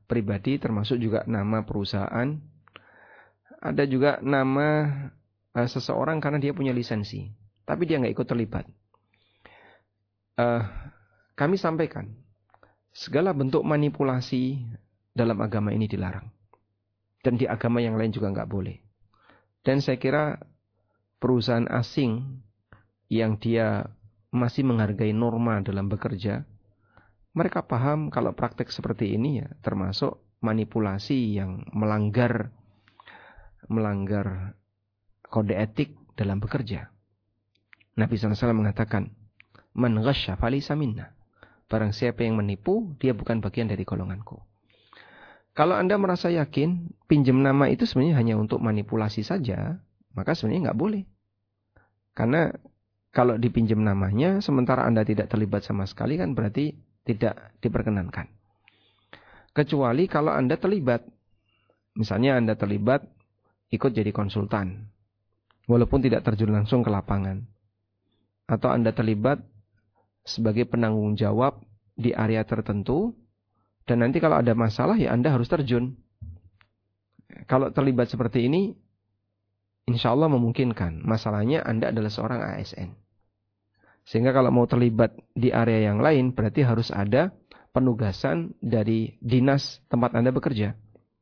pribadi, termasuk juga nama perusahaan. Ada juga nama uh, seseorang karena dia punya lisensi, tapi dia nggak ikut terlibat. Uh, kami sampaikan, segala bentuk manipulasi dalam agama ini dilarang. Dan di agama yang lain juga nggak boleh. Dan saya kira perusahaan asing yang dia masih menghargai norma dalam bekerja, mereka paham kalau praktek seperti ini ya termasuk manipulasi yang melanggar melanggar kode etik dalam bekerja. Nabi shallallahu alaihi wasallam mengatakan, "Man ghasya falaysa minna." Barang siapa yang menipu, dia bukan bagian dari golonganku. Kalau Anda merasa yakin pinjam nama itu sebenarnya hanya untuk manipulasi saja, maka sebenarnya nggak boleh. Karena kalau dipinjam namanya, sementara Anda tidak terlibat sama sekali, kan berarti tidak diperkenankan. Kecuali kalau Anda terlibat. Misalnya Anda terlibat ikut jadi konsultan, walaupun tidak terjun langsung ke lapangan. Atau Anda terlibat sebagai penanggung jawab di area tertentu, dan nanti kalau ada masalah ya Anda harus terjun. Kalau terlibat seperti ini, insya Allah memungkinkan. Masalahnya Anda adalah seorang A S N. Sehingga kalau mau terlibat di area yang lain, berarti harus ada penugasan dari dinas tempat Anda bekerja.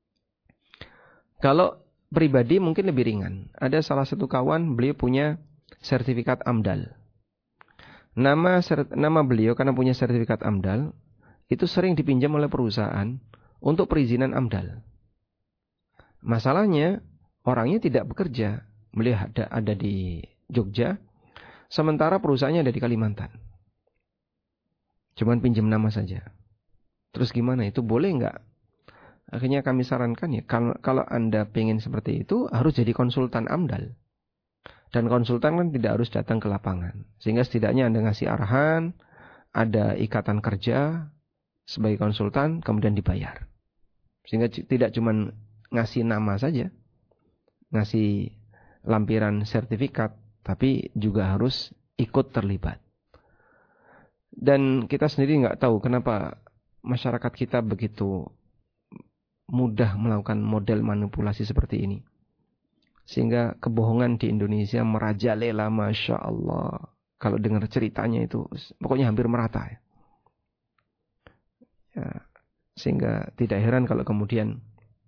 Kalau pribadi mungkin lebih ringan. Ada salah satu kawan, beliau punya sertifikat AMDAL. Nama nama beliau karena punya sertifikat AMDAL, itu sering dipinjam oleh perusahaan untuk perizinan AMDAL. Masalahnya, orangnya tidak bekerja. Beliau ada, ada di Jogja, sementara perusahaannya ada di Kalimantan. Cuman pinjam nama saja. Terus gimana? Itu boleh nggak? Akhirnya kami sarankan ya, kalau, kalau Anda pengen seperti itu, harus jadi konsultan AMDAL. Dan konsultan kan tidak harus datang ke lapangan. Sehingga setidaknya Anda ngasih arahan, ada ikatan kerja sebagai konsultan, kemudian dibayar. Sehingga tidak cuma ngasih nama saja, ngasih lampiran sertifikat, tapi juga harus ikut terlibat. Dan kita sendiri nggak tahu kenapa masyarakat kita begitu mudah melakukan model manipulasi seperti ini. Sehingga kebohongan di Indonesia merajalela, Masya Allah. Kalau dengar ceritanya itu, pokoknya hampir merata. Ya. Ya, sehingga tidak heran kalau kemudian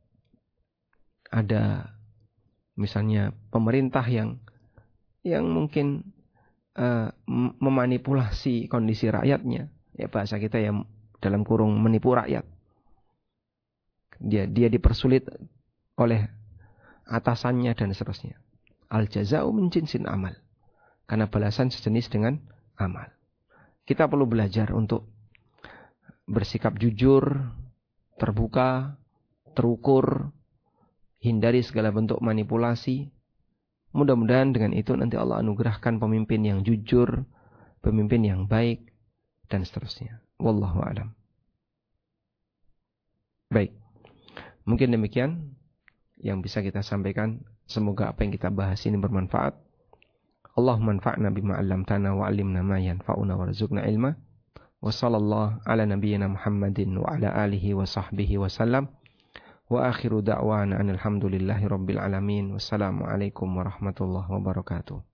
ada misalnya pemerintah yang yang mungkin uh, memanipulasi kondisi rakyatnya. Ya bahasa kita yang dalam kurung menipu rakyat. Dia dia dipersulit oleh atasannya dan seterusnya. Al jaza'u min jinsin amal. Karena balasan sejenis dengan amal. Kita perlu belajar untuk bersikap jujur, terbuka, terukur, hindari segala bentuk manipulasi. Mudah-mudahan dengan itu nanti Allah anugerahkan pemimpin yang jujur, pemimpin yang baik, dan seterusnya. Wallahu a'lam. Baik. Mungkin demikian yang bisa kita sampaikan. Semoga apa yang kita bahas ini bermanfaat. Allahumma anfa'na bima 'allamtana wa 'allimna ma yanfa'una warzuqna ilma. Wa sallallahu ala nabiyyina Muhammadin wa ala alihi wa sahbihi wa sallam. Wa akhiru da'wana alhamdulillahi rabbil alamin. Wassalamu alaikum warahmatullahi wabarakatuh.